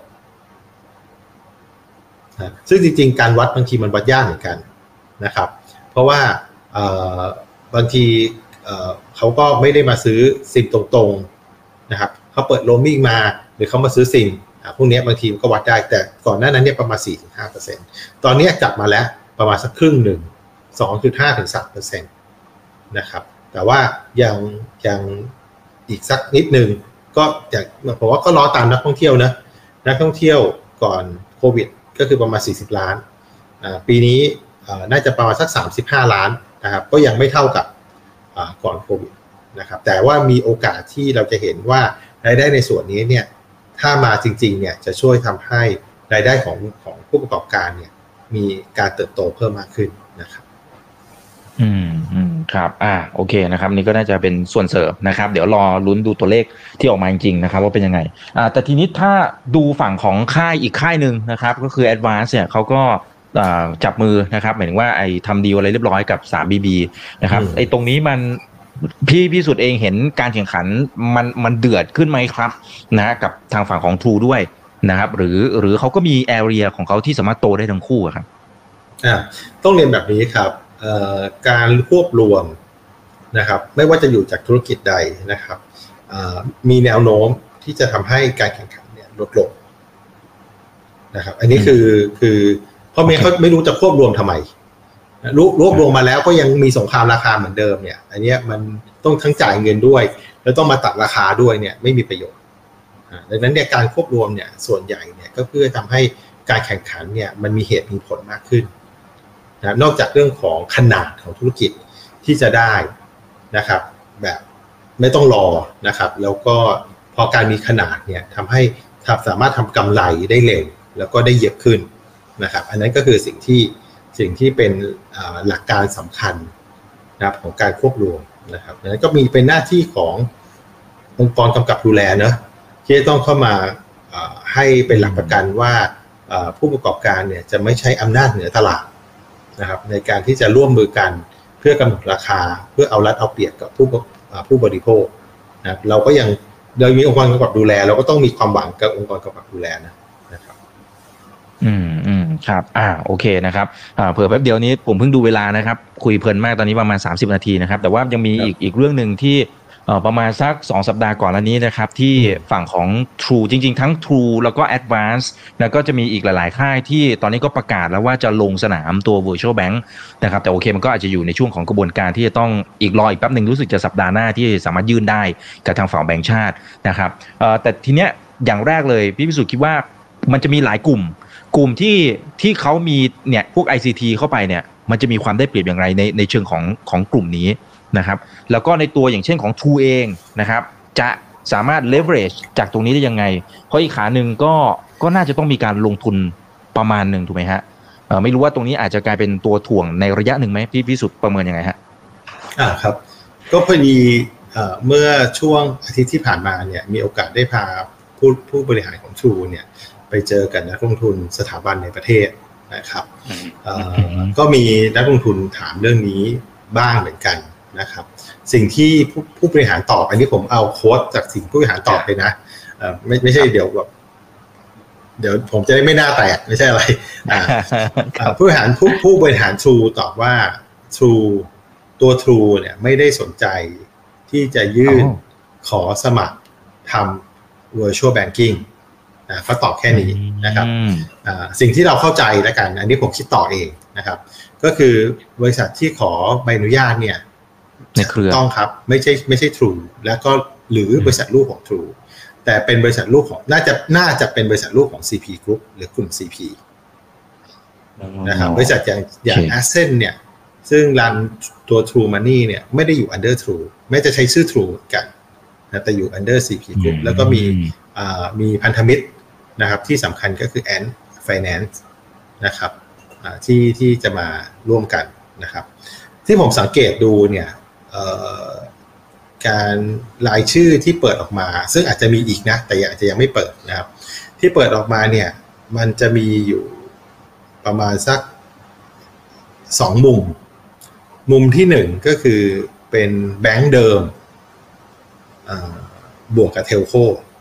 ซึ่งจริงๆการวัดบางทีมันวัดยากเหมือนกันนะครับเพราะว่าบางทีเขาก็ไม่ได้มาซื้อซิมตรงๆนะครับเขาเปิดโรมมิ่งมาหรือเขามาซื้อซิมพวกนี้บางทีก็วัดได้แต่ก่อนหน้านั้นเนี่ยประมาณ สี่ถึงห้าเปอร์เซ็นต์ ตอนนี้กลับมาแล้วประมาณสักครึ่งหนึ่ง สองจุดห้า ถึง สามเปอร์เซ็นต์ นะครับแต่ว่ายังยังอีกสักนิดนึงก็อยากผมว่าก็รอตามนักท่องเที่ยวนะนักท่องเที่ยวก่อนโควิดก็คือประมาณสี่สิบล้านปีนี้น่าจะประมาณสักสามสิบห้าล้านนะครับก็ยังไม่เท่ากับก่อนโควิดนะครับแต่ว่ามีโอกาสที่เราจะเห็นว่ารายได้ในส่วนนี้เนี่ยถ้ามาจริงๆเนี่ยจะช่วยทำให้รายได้ของของผู้ประกอบการเนี่ยมีการเติบโตเพิ่มมากขึ้นนะครับอืมอืมครับอ่าโอเคนะครับนี่ก็น่าจะเป็นส่วนเสริมนะครับเดี๋ยวรอลุ้นดูตัวเลขที่ออกมาจริงๆนะครับว่าเป็นยังไงอ่าแต่ทีนี้ถ้าดูฝั่งของค่ายอีกค่ายหนึ่งนะครับก็คือ Advance เนี่ยเขาก็อ่าจับมือนะครับหมายถึงว่าไอ้ทำดีลอะไรเรียบร้อยกับ ทรี บี บี นะครับไอ้ตรงนี้มันพี่พี่สุดเองเห็นการแข่งขันมันมันเดือดขึ้นไหมครับนะกับทางฝั่งของ True ด้วยนะครับหรือหรือเขาก็มี area ของเขาที่สามารถโตได้ทั้งคู่ครับอ่าต้องเรียนแบบนี้ครับการควบรวมนะครับไม่ว่าจะอยู่จากธุรกิจใดนะครับมีแนวโน้มที่จะทำให้การแข่งขันเนี่ยลดลงนะครับอันนี้คือคือเพราะไม่เขาไม่รู้จะควบรวมทำไมรวบรวบรวมมาแล้วก็ยังมีสงครามราคาเหมือนเดิมเนี่ยอันนี้มันต้องทั้งจ่ายเงินด้วยแล้วต้องมาตัดราคาด้วยเนี่ยไม่มีประโยชน์ดังนั้นเนี่ยการควบรวมเนี่ยส่วนใหญ่เนี่ยก็เพื่อทำให้การแข่งขันเนี่ยมันมีเหตุมีผลมากขึ้นนะนอกจากเรื่องของขนาดของธุรกิจที่จะได้นะครับแบบไม่ต้องรอนะครับแล้วก็พอการมีขนาดเนี่ยทำให้สามารถทำกำไรได้เร็วแล้วก็ได้เยอะขึ้นนะครับอันนั้นก็คือสิ่งที่สิ่งที่เป็นหลักการสำคัญนะครับของการควบรวมนะครับนั้นก็มีเป็นหน้าที่ขององค์กรกำกับดูแลเนอะที่ต้องเข้ามาให้เป็นหลักประกันว่าผู้ประกอบการเนี่ยจะไม่ใช้อำนาจเหนือตลาดนะครับในการที่จะร่วมมือกันเพื่อกำหนดราคาเพื่อเอารัดเอาเปรียบกับผู้ผู้บริโภคนะเราก็ยังโดยมีองค์กรกำกับดูแลเราก็ต้องมีความหวังกับองค์กรกำกับดูแลนะนะครับอืมอืมครับอ่าโอเคนะครับอ่าเผื่อแป๊บเดียวนี้ผมเพิ่งดูเวลานะครับคุยเพลินมากตอนนี้ประมาณสามสิบนาทีนะครับแต่ว่ายังมีอีกอีกเรื่องนึงที่เอ่อประมาณสักสองสัปดาห์ก่อนแล้วนี้นะครับที่ฝั่งของ True จริงๆทั้ง True แล้วก็ Advance แล้วก็จะมีอีกหลายๆค่ายที่ตอนนี้ก็ประกาศแล้วว่าจะลงสนามตัว Virtual Bank นะครับแต่โอเคมันก็อาจจะอยู่ในช่วงของกระบวนการที่จะต้องอีกรออีกแป๊บนึงรู้สึกจะสัปดาห์หน้าที่สามารถยื่นได้กับทางฝั่งแบงก์ชาตินะครับเอ่อแต่ทีเนี้ยอย่างแรกเลยพี่พิสุทธิ์คิดว่ามันจะมีหลายกลุ่มกลุ่มที่ที่เขามีเนี่ยพวก ไอ ซี ที เข้าไปเนี่ยมันจะมีความได้เปรียบอย่างไรในในเชิงของของกลุ่มนี้นะครับแล้วก็ในตัวอย่างเช่นของ True เองนะครับจะสามารถ leverage จากตรงนี้ได้ยังไงเพราะอีกขาหนึ่งก็ก็น่าจะต้องมีการลงทุนประมาณหนึ่งถูกไหมฮะเอ่อไม่รู้ว่าตรงนี้อาจจะกลายเป็นตัวถ่วงในระยะหนึ่งไหมพี่พิสุทธิ์ประเมินยังไงฮะอ่าครับก็พอดีเอ่อเมื่อช่วงอาทิตย์ที่ผ่านมาเนี่ยมีโอกาสได้พาผู้ผู้บริหารของ True เนี่ยไปเจอกับนักลงทุนสถาบันในประเทศนะครับเอ่อก็มีนักลงทุนถามเรื่องนี้บ้างเหมือนกันนะครับสิ่งที่ผู้ผู้บริหารตอบอันนี้ผมเอาโค้ดจากสิ่งผู้บริหารตอบไปนะเอ่อไม่ไม่ใช่เดี๋ยวแบบเดี๋ยวผมจะได้ไม่น่าแตกไม่ใช่อะไรอ่าผู้บริหารผู้ผู้บริหาร True ตอบว่า True ตัว True เนี่ยไม่ได้สนใจที่จะยื่นขอสมัครทำ virtual banking นะเขาตอบแค่นี้นะครับสิ่งที่เราเข้าใจแล้วกันอันนี้ผมคิดต่อเองนะครับก็คือบริษัทที่ขอใบอนุญาตเนี่ยในเครือต้องครับไม่ใช่ไม่ใช่ True แล้วก็หรือบริษัทลูกของ True แต่เป็นบริษัทลูกของน่าจะน่าจะเป็นบริษัทลูกของ ซี พี Group หรือกลุ่ม ซี พี นะครับบริษัทอย่างอย่าง Ascent เนี่ยซึ่งรันตัว True Money เนี่ยไม่ได้อยู่ under True แม้จะใช้ชื่อ True เหมือนกันนะแต่อยู่ under ซี พี Group แล้วก็มีอ่ามีพันธมิตรนะครับที่สำคัญก็คือ Ant Finance นะครับอ่าที่ที่จะมาร่วมกันนะครับที่ผมสังเกตดูเนี่ยการรายชื่อที่เปิดออกมาซึ่งอาจจะมีอีกนะแต่อาจจะยังไม่เปิดนะครับที่เปิดออกมาเนี่ยมันจะมีอยู่ประมาณสักสองมุมมุมที่หนึ่งก็คือเป็นแบงก์เดิมบวกกับเทลโค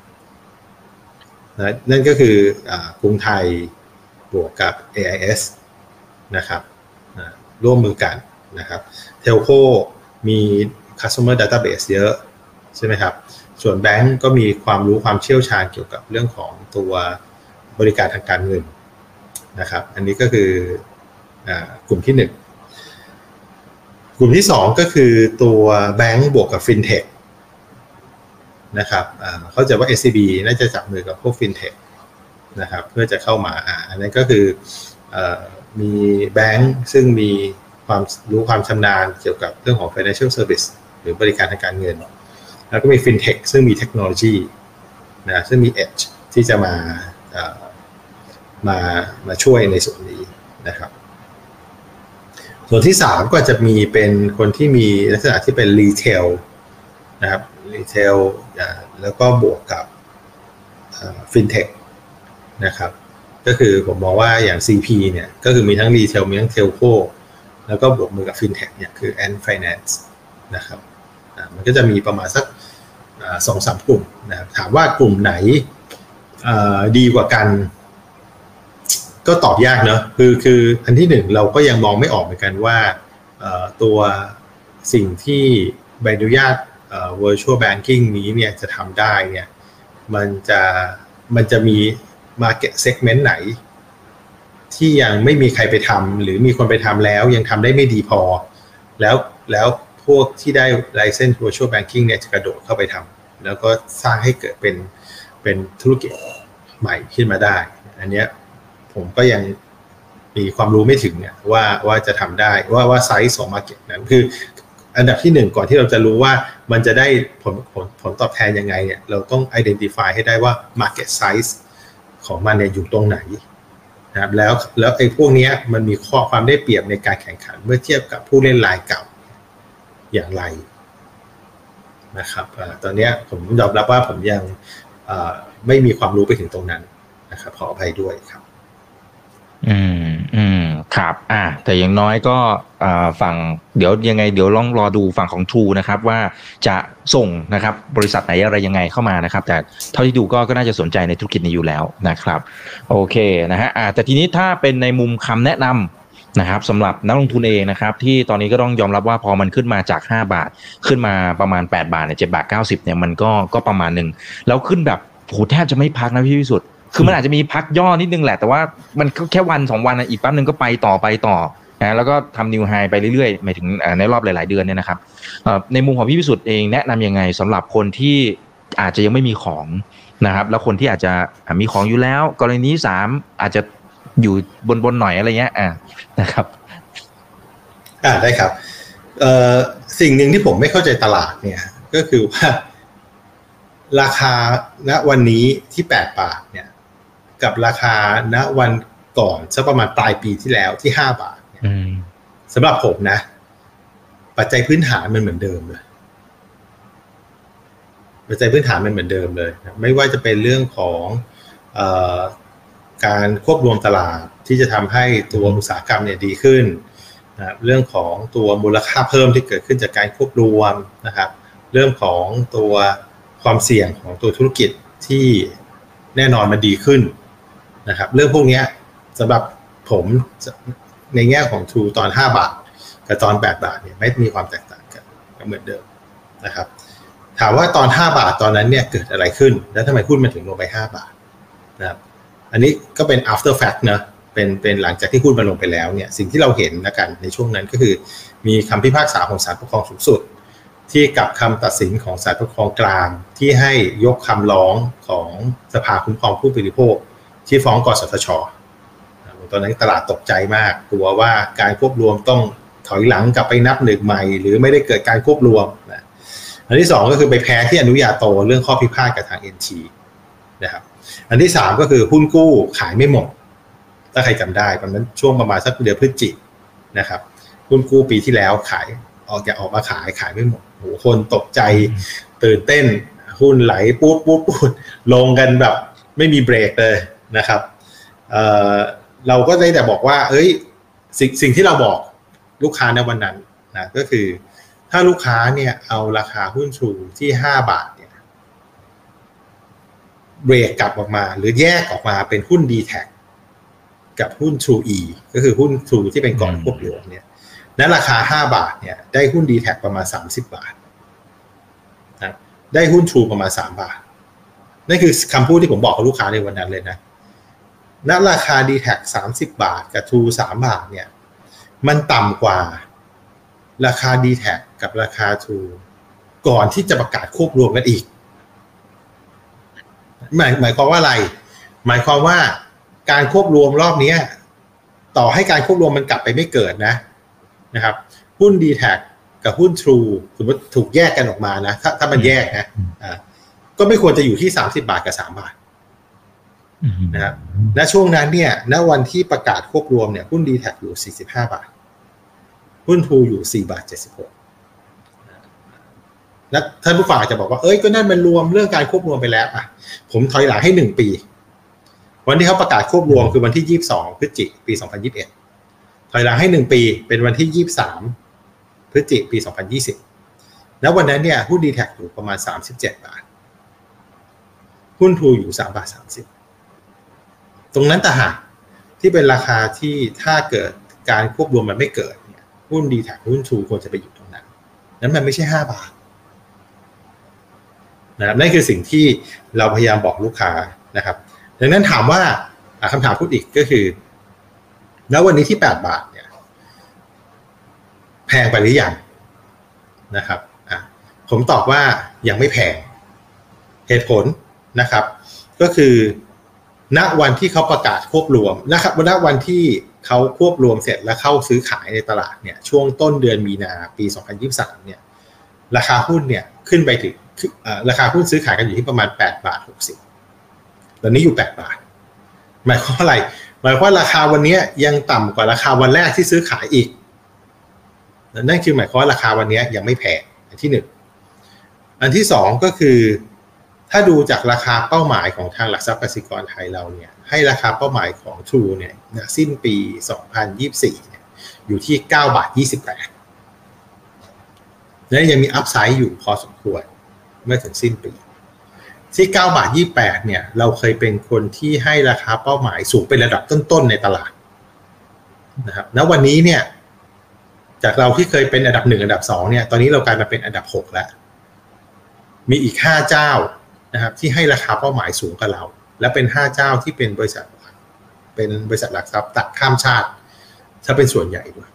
นะนั่นก็คือกรุงไทยบวกกับ เอ ไอ เอส นะครับร่วมมือกันนะครับเทลโคมี customer database เยอะใช่ไหมครับส่วนแบงก์ก็มีความรู้ความเชี่ยวชาญเกี่ยวกับเรื่องของตัวบริการทางการเงินนะครับอันนี้ก็คือกลุ่มที่หนึ่งกลุ่มที่สองก็คือตัวแบงก์บวกกับฟินเทคนะครับเข้าใจว่า เอส ซี บี น่าจะจับมือกับพวกฟินเทคนะครับเพื่อจะเข้ามาอ่าอันนั้นก็คือมีแบงก์ซึ่งมีความรู้ความชำนาญเกี่ยวกับเรื่องของ financial service หรือบริการทางการเงินแล้วก็มีฟินเทคซึ่งมีเทคโนโลยีนะซึ่งมี edge ที่จะมามามาช่วยในส่วนนี้นะครับส่วนที่สามก็จะมีเป็นคนที่มีลักษณะที่เป็นรีเทลนะครับรีเทลแล้วก็บวกกับฟินเทคนะครับก็คือผมมองว่าอย่าง ซี พี เนี่ยก็คือมีทั้งรีเทลมีทั้งเทลโคแล้วก็บวกมือกับฟินเทคเนี่ยคือ Ant Finance นะครับมันก็จะมีประมาณสักสองสามกลุ่มนะครับถามว่ากลุ่มไหนดีกว่ากันก็ตอบยากเนอะคือคืออันที่หนึ่งเราก็ยังมองไม่ออกเหมือนกันว่าตัวสิ่งที่ใบอนุญาต virtual banking นี้เนี่ยจะทำได้เนี่ยมันจะมันจะมี market segment ไหนที่ยังไม่มีใครไปทำหรือมีคนไปทำแล้วยังทำได้ไม่ดีพอแล้วแล้วพวกที่ได้ license virtual banking เนี่ยจะกระโดดเข้าไปทำแล้วก็สร้างให้เกิดเป็นเป็นธุรกิจใหม่ขึ้นมาได้อันเนี้ยผมก็ยังมีความรู้ไม่ถึงเนี่ยว่าว่าจะทำได้ว่าว่าไซส์ของ market นั้นคืออันดับที่หนึ่งก่อนที่เราจะรู้ว่ามันจะได้ผลผลผลตอบแทนยังไงเนี่ยเราต้อง identify ให้ได้ว่า market size ของมันเนี่ยอยู่ตรงไหนนะครับแล้วแล้วไอ้พวกนี้มันมีข้อความได้เปรียบในการแข่งขันเมื่อเทียบกับผู้เล่นรายเก่าอย่างไรนะครับตอนนี้ผมยอมรับว่าผมยังไม่มีความรู้ไปถึงตรงนั้นนะครับขออภัยด้วยครับอืมอืมครับอ่าแต่อย่างน้อยก็อ่าฝั่งเดี๋ยวยังไงเดี๋ยวลองรอดูฝั่งของ True นะครับว่าจะส่งนะครับบริษัทไหนอะไรยังไงเข้ามานะครับแต่เท่าที่ดูก็ก็น่าจะสนใจในธุรกิจนี้อยู่แล้วนะครับโอเคนะฮะอ่าแต่ทีนี้ถ้าเป็นในมุมคำแนะนำนะครับสำหรับนักลงทุนเองนะครับที่ตอนนี้ก็ต้องยอมรับว่าพอมันขึ้นมาจากห้าบาทขึ้นมาประมาณแปดบาทเนี่ยเจ็ดบาทเก้าสิบเนี่ยมันก็ก็ประมาณนึงแล้วขึ้นแบบโหแทบจะไม่พักนะพี่วิสุทธิ์คือมันอาจจะมีพักย่อนิดนึงแหละแต่ว่ามันก็แค่วันสองวันอีกแป๊บนึงก็ไปต่อไปต่อนะแล้วก็ทำนิวไฮไปเรื่อยๆหมายถึงในรอบหลายๆเดือนเนี่ยนะครับในมุมของพี่วิสุทธิ์เองแนะนำยังไงสำหรับคนที่อาจจะยังไม่มีของนะครับแล้วคนที่อาจจะมีของอยู่แล้วกรณีสามอาจจะอยู่บนๆหน่อยอะไรเงี้ยอ่านะครับอ่าได้ครับเอ่อสิ่งหนึ่งที่ผมไม่เข้าใจตลาดเนี่ยก็คือว่าราคาณวันนี้ที่แปดบาทเนี่ยกับราคาณวันก่อนสักประมาณปลายปีที่แล้วที่ห้าบาทเนี่ยสำหรับผมนะปัจจัยพื้นฐานมันเหมือนเดิมเลยปัจจัยพื้นฐานมันเหมือนเดิมเลยไม่ว่าจะเป็นเรื่องของเอ่อการควบรวมตลาดที่จะทำให้ตัวอุตสาหกรรมเนี่ยดีขึ้นนะเรื่องของตัวมูลค่าเพิ่มที่เกิดขึ้นจากการควบรวมนะครับเรื่องของตัวความเสี่ยงของตัวธุรกิจที่แน่นอนมันดีขึ้นนะครับเรื่องพวกนี้สำหรับผมในแง่ของ True ตอนห้าบาทกับตอนแปดบาทเนี่ยไม่มีความแตกต่างกันเหมือนเดิมนะครับถามว่าตอนห้าบาทตอนนั้นเนี่ยเกิดอะไรขึ้นแล้วทำไมหุ้นมันถึงลงไปห้าบาทนะครับอันนี้ก็เป็น after fact นะเป็นเป็นหลังจากที่หุ้นมันลงไปแล้วเนี่ยสิ่งที่เราเห็นนะกันในช่วงนั้นก็คือมีคำพิพากษาของศาลปกครองสูงสุดที่กับคำตัดสินของศาลปกครองกลางที่ให้ยกคำร้องของสภาคุ้มครองผู้บริโภคที่ฟ้องกสทช.ตอนนั้นตลาดตกใจมากกลัวว่าการควบรวมต้องถอยหลังกลับไปนับหนึ่งใหม่หรือไม่ได้เกิดการควบรวมนะอันที่สองก็คือไปแพ้ที่อนุญาโตเรื่องข้อพิพาทกับทาง เอ็น ที นะครับอันที่สามก็คือหุ้นกู้ขายไม่หมดถ้าใครจำได้ตอนนั้นช่วงประมาณสักเดือนพฤศจิกนะครับหุ้นกู้ปีที่แล้วขายออกจะออกมาขายขายไม่หมดโหคนตกใจตื่นเต้นหุ้นไหลปุ๊บปุ๊บปุ๊บลงกันแบบไม่มีเบรกเลยนะครับเราก็ได้แต่บอกว่าเอ้ยสิ่งสิ่งที่เราบอกลูกค้าในวันนั้นนะก็คือถ้าลูกค้าเนี่ยเอาราคาหุ้น True ที่ห้าบาทเนี่ยเบรกกลับออกมาหรือแยกออกมาเป็นหุ้น ดี แท็ก กับหุ้น True E ก็คือหุ้น True ที่เป็นก่อนควบรวมเนี่ยนั้นราคาห้าบาทเนี่ยได้หุ้น ดี แท็ก ประมาณสามสิบบาทนะได้หุ้น True ประมาณสามบาทนั่นคือคำพูดที่ผมบอกกับลูกค้าในวันนั้นเลยนะณราคา ดี แท็ก สามสิบบาทกับ True สามบาทเนี่ยมันต่ำกว่าราคา ดี แท็ก กับราคา True ก่อนที่จะประกาศควบรวมกันอีกหมายหมายความว่าอะไรหมายความว่าการควบรวมรอบนี้ต่อให้การควบรวมมันกลับไปไม่เกิดนะนะครับหุ้น ดี แท็ก กับหุ้น True สมมติถูกแยกกันออกมานะถ้าถ้ามันแยกนะอ่าก็ไม่ควรจะอยู่ที่สามสิบบาทกับสามบาทนะครับณช่วงนั้นเนี่ยณวันที่ประกาศควบรวมเนี่ยหุ้น ดี แท็ก อยู่สี่สิบห้าบาทหุ้น True อยู่สี่บาทเจ็ดสิบหกแล้วท่านผู้ฟังอาจจะบอกว่าเอ้ยก็นั่นมันรวมเรื่องการควบรวมไปแล้วอ่ะผมถอยหลังให้หนึ่งปีวันที่เขาประกาศควบรวมคือวันที่ยี่สิบสองพฤศจิกายนปีสองพันยี่สิบเอ็ดถอยหลังให้หนึ่งปีเป็นวันที่ยี่สิบสามพฤศจิกายนปีสองพันยี่สิบแล้ววันนั้นเนี่ยหุ้น ดี แท็ก อยู่ประมาณสามสิบเจ็ดบาทหุ้น True อยู่สามบาทสามสิบตรงนั้นต่างหากที่เป็นราคาที่ถ้าเกิดการควบรวมมันไม่เกิดเนี่ยหุ้น ดี แท็ก หุ้น True ควรจะไปอยู่ตรงนั้นนั้นมันไม่ใช่ห้าบาทนะครับนั่นคือสิ่งที่เราพยายามบอกลูกค้านะครับดังนั้นถามว่าคำถามพูดอีกก็คือแล้ววันนี้ที่แปดบาทเนี่ยแพงไปหรือยังนะครับอ่ะผมตอบว่ายังไม่แพงเหตุผลนะครับก็คือณวันที่เขาประกาศควบรวมนะครับณวันที่เขาควบรวมเสร็จแล้วเข้าซื้อขายในตลาดเนี่ยช่วงต้นเดือนมีนาปีสองพันยี่สิบสามเนี่ยราคาหุ้นเนี่ยขึ้นไปถึงราคาหุ้นซื้อขายกันอยู่ที่ประมาณแปดบาทหกสิบตอนนี้อยู่แปดบาทหมายความว่าอะไรหมายความว่าราคาวันนี้ยังต่ำกว่าราคาวันแรกที่ซื้อขายอีกนั่นคือหมายความว่าราคาวันนี้ยังไม่แพงอันที่หนึ่งอันที่สองก็คือถ้าดูจากราคาเป้าหมายของทางหลักทรัพย์กสิกรไทยเราเนี่ยให้ราคาเป้าหมายของ True เนี่ยสิ้นปีสองพันยี่สิบสี่เนี่ยอยู่ที่เก้าบาทยี่สิบแปดและยังมีอัพไซด์อยู่พอสมควรเมื่อถึงสิ้นปีที่เก้าบาทยี่สิบแปดเนี่ยเราเคยเป็นคนที่ให้ราคาเป้าหมายสูงเป็นระดับต้นๆในตลาดนะครับณวันนี้เนี่ยจากเราที่เคยเป็นอันดับหนึ่งอันดับสองเนี่ยตอนนี้เรากลายมาเป็นอันดับหกแล้วมีอีกห้าเจ้านะครับที่ให้ราคาเป้าหมายสูงกว่าเราและเป็นห้าเจ้าที่เป็นบริษัทเป็นบริษัทหลักทรัพย์ตัดข้ามชาติถ้าเป็นส่วนใหญ่ด้วย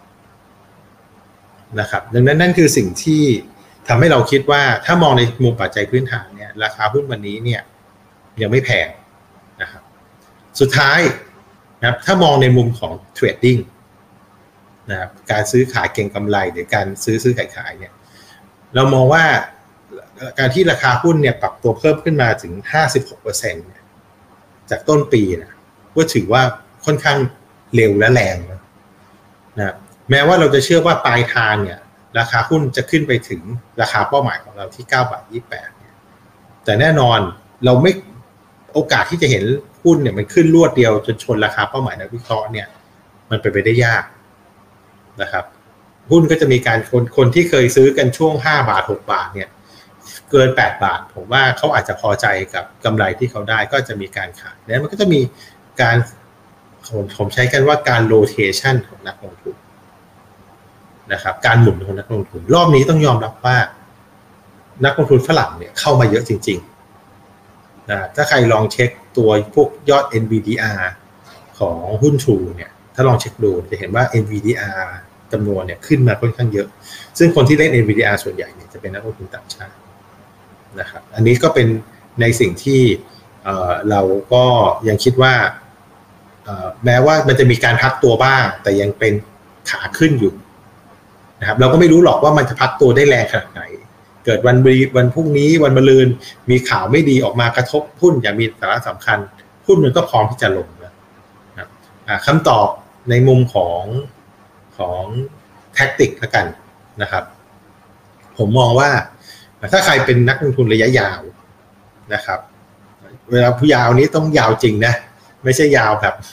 นะครับดังนั้นนั่นคือสิ่งที่ทำให้เราคิดว่าถ้ามองในมุมปัจจัยพื้นฐานเนี่ยราคาหุ้นวันนี้เนี่ยยังไม่แพงนะครับสุดท้ายนะครับถ้ามองในมุมของเทรดดิ้งนะครับการซื้อขายเก็งกำไรหรือการซื้อซื้อขายขายเนี่ยเรามองว่าการที่ราคาหุ้นเนี่ยปรับตัวเพิ่มขึ้นมาถึง ห้าสิบหกเปอร์เซ็นต์ เนี่ยจากต้นปีนะก็ถือว่าค่อนข้างเร็วและแรงนะนะแม้ว่าเราจะเชื่อว่าปลายทางเนี่ยราคาหุ้นจะขึ้นไปถึงราคาเป้าหมายของเราที่เก้าบาทยี่สิบแปดเนี่ยแต่แน่นอนเราไม่โอกาสที่จะเห็นหุ้นเนี่ยมันขึ้นรวดเดียวจนชนราคาเป้าหมายนักวิเคราะห์เนี่ยมันเป็นไปได้ยากนะครับหุ้นก็จะมีการคนคนที่เคยซื้อกันช่วงห้าบาทหกบาทเนี่ยเกินแปดบาทผมว่าเขาอาจจะพอใจกับกำไรที่เขาได้ก็จะมีการขายแล้วมันก็จะมีการผมผมใช้กันว่าการโรเทชันของนักลงทุนนะครับการหมุนของนักลงทุนรอบนี้ต้องยอมรับว่านักลงทุนฝรั่งเนี่ยเข้ามาเยอะจริงๆนะถ้าใครลองเช็คตัวพวกยอด เอ็น วี ดี อาร์ ของหุ้น True เนี่ยถ้าลองเช็คดูจะเห็นว่า เอ็น วี ดี อาร์ จำนวนเนี่ยขึ้นมาค่อนข้างเยอะซึ่งคนที่เล่น เอ็น วี ดี อาร์ ส่วนใหญ่เนี่ยจะเป็นนักลงทุนต่างชาตินะครับอันนี้ก็เป็นในสิ่งที่เอ่อเราก็ยังคิดว่าเอ่อแม้ว่ามันจะมีการพักตัวบ้างแต่ยังเป็นขาขึ้นอยู่นะครับเราก็ไม่รู้หรอกว่ามันจะพักตัวได้แรงขนาดไหนเกิดวันวันพรุ่งนี้วันมะรืนมีข่าวไม่ดีออกมากระทบหุ้นอย่างมีสาระสำคัญหุ้นมันก็พร้อมที่จะลงนะครับคำตอบในมุมของของแท็กติกละกันนะครับผมมองว่าถ้าใครเป็นนักลงทุนระยะยาวนะครับเวลาผู้ยาวนี้ต้องยาวจริงนะไม่ใช่ยาวแบบ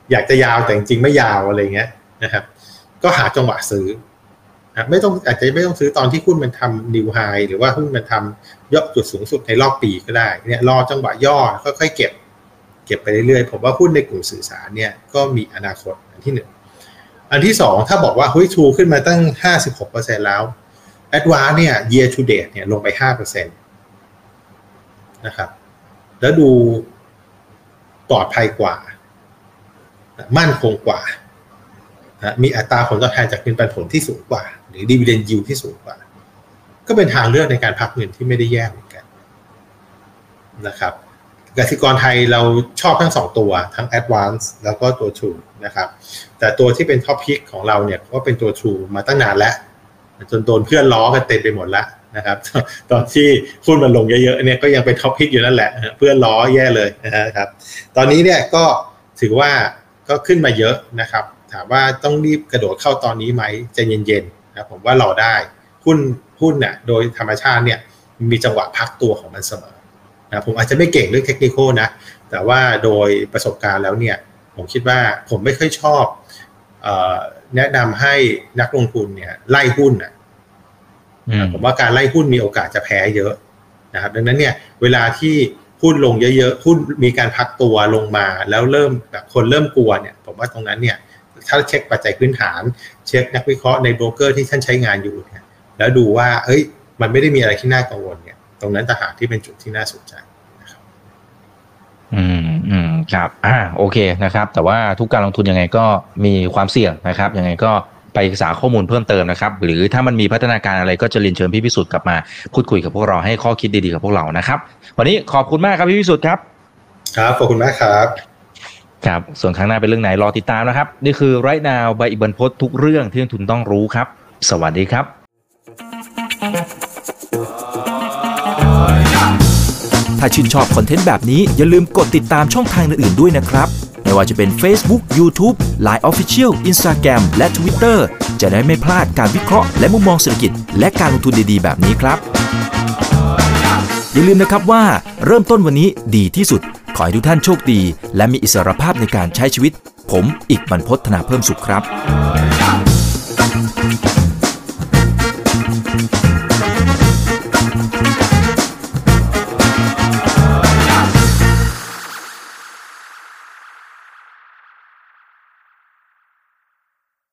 อยากจะยาวแต่จริงๆไม่ยาวอะไรเงี้ยนะครับก็หาจังหวะซื้อนะไม่ต้องอาจจะไม่ต้องซื้อตอนที่หุ้นมันทำนิวไฮหรือว่าหุ้นมันทำยอดจุดสูงสุดในรอบปีก็ได้เนี่ยรอจังหวะย่อค่อยๆเก็บเก็บไปเรื่อยๆผมว่าหุ้นในกลุ่มสื่อสารเนี่ยก็มีอนาคตอันที่หนึ่งอันที่สองถ้าบอกว่าเฮ้ย True ขึ้นมาตั้ง ห้าสิบหกเปอร์เซ็นต์ แล้ว Advance เนี่ย year to date เนี่ยลงไป ห้าเปอร์เซ็นต์ นะครับแล้วดูปลอดภัยกว่ามั่นคงกว่ามีอัตราผลตอบแทนจากเงินปันผลที่สูงกว่าหรือ dividend yield ที่สูงกว่าก็เป็นทางเลือกในการพักเงินที่ไม่ได้แย่เหมือนกันนะครับกสิกรไทยเราชอบทั้งสองตัวทั้ง Advance แล้วก็ตัว True นะครับแต่ตัวที่เป็นท็อปพิกของเราเนี่ยก็เป็นตัว True มาตั้งนานแล้วจนโดนเพื่อนล้อกันเต็มไปหมดแล้วนะครับตอนที่หุ้นมันลงเยอะๆเนี่ยก็ยังเป็นท็อปพิกอยู่นั่นแหละเพื่อนล้อแย่เลยนะครับตอนนี้เนี่ยก็ถือว่าก็ขึ้นมาเยอะนะครับถามว่าต้องรีบกระโดดเข้าตอนนี้ไหมใจเย็นๆนะผมว่ารอได้หุ้นหุ้นน่ะโดยธรรมชาติเนี่ยมีจังหวะพักตัวของมันเสมอนะผมอาจจะไม่เก่งเรื่องเทคนิคนะแต่ว่าโดยประสบการณ์แล้วเนี่ยผมคิดว่าผมไม่ค่อยชอบเอ่อแนะนำให้นักลงทุนเนี่ยไล่หุ้นน่ะผมว่าการไล่หุ้นมีโอกาสจะแพ้เยอะนะครับดังนั้นเนี่ยเวลาที่หุ้นลงเยอะๆหุ้นมีการพักตัวลงมาแล้วเริ่มแบบคนเริ่มกลัวเนี่ยผมว่าตรงนั้นเนี่ยถ้าเช็คปัจจัยพื้นฐานเช็คนักวิเคราะห์ในโบรกเกอร์ที่ท่านใช้งานอยู่เนี่ยแล้วดูว่าเอ้ยมันไม่ได้มีอะไรที่น่ากังวลเนี่ยตรงนั้นต่างหากที่เป็นจุดที่น่าสนใจนะครับอืมอืมครับอ่าโอเคนะครับแต่ว่าทุกการลงทุนยังไงก็มีความเสี่ยงนะครับยังไงก็ไปศึกษาข้อมูลเพิ่มเติมนะครับหรือถ้ามันมีพัฒนาการอะไรก็จะเรียนเชิญพี่พิสุทธิ์กลับมาพูดคุยกับพวกเราให้ข้อคิดดีๆกับพวกเรานะครับวันนี้ขอบคุณมากครับพี่พิสุทธิ์ครับครับขอบคุณมากครับครับส่วนครั้งหน้าเป็นเรื่องไหนรอติดตามนะครับนี่คือ Right Now ใบอิกบรรพตทุกเรื่องที่นักลงทุนต้องรู้ครับสวัสดีครับถ้าชื่นชอบคอนเทนต์แบบนี้อย่าลืมกดติดตามช่องทางอื่นๆด้วยนะครับไม่ว่าจะเป็น Facebook, YouTube, ไลน์ Official, Instagram และ Twitter จะได้ไม่พลาดการวิเคราะห์และมุมมองเศรษฐกิจและการลงทุนดีๆแบบนี้ครับอย่าลืมนะครับว่าเริ่มต้นวันนี้ดีที่สุดขอให้ทุกท่านโชคดีและมีอิสรภาพในการใช้ชีวิตผมอิกบรรพต ธนาเพิ่มสุขครับ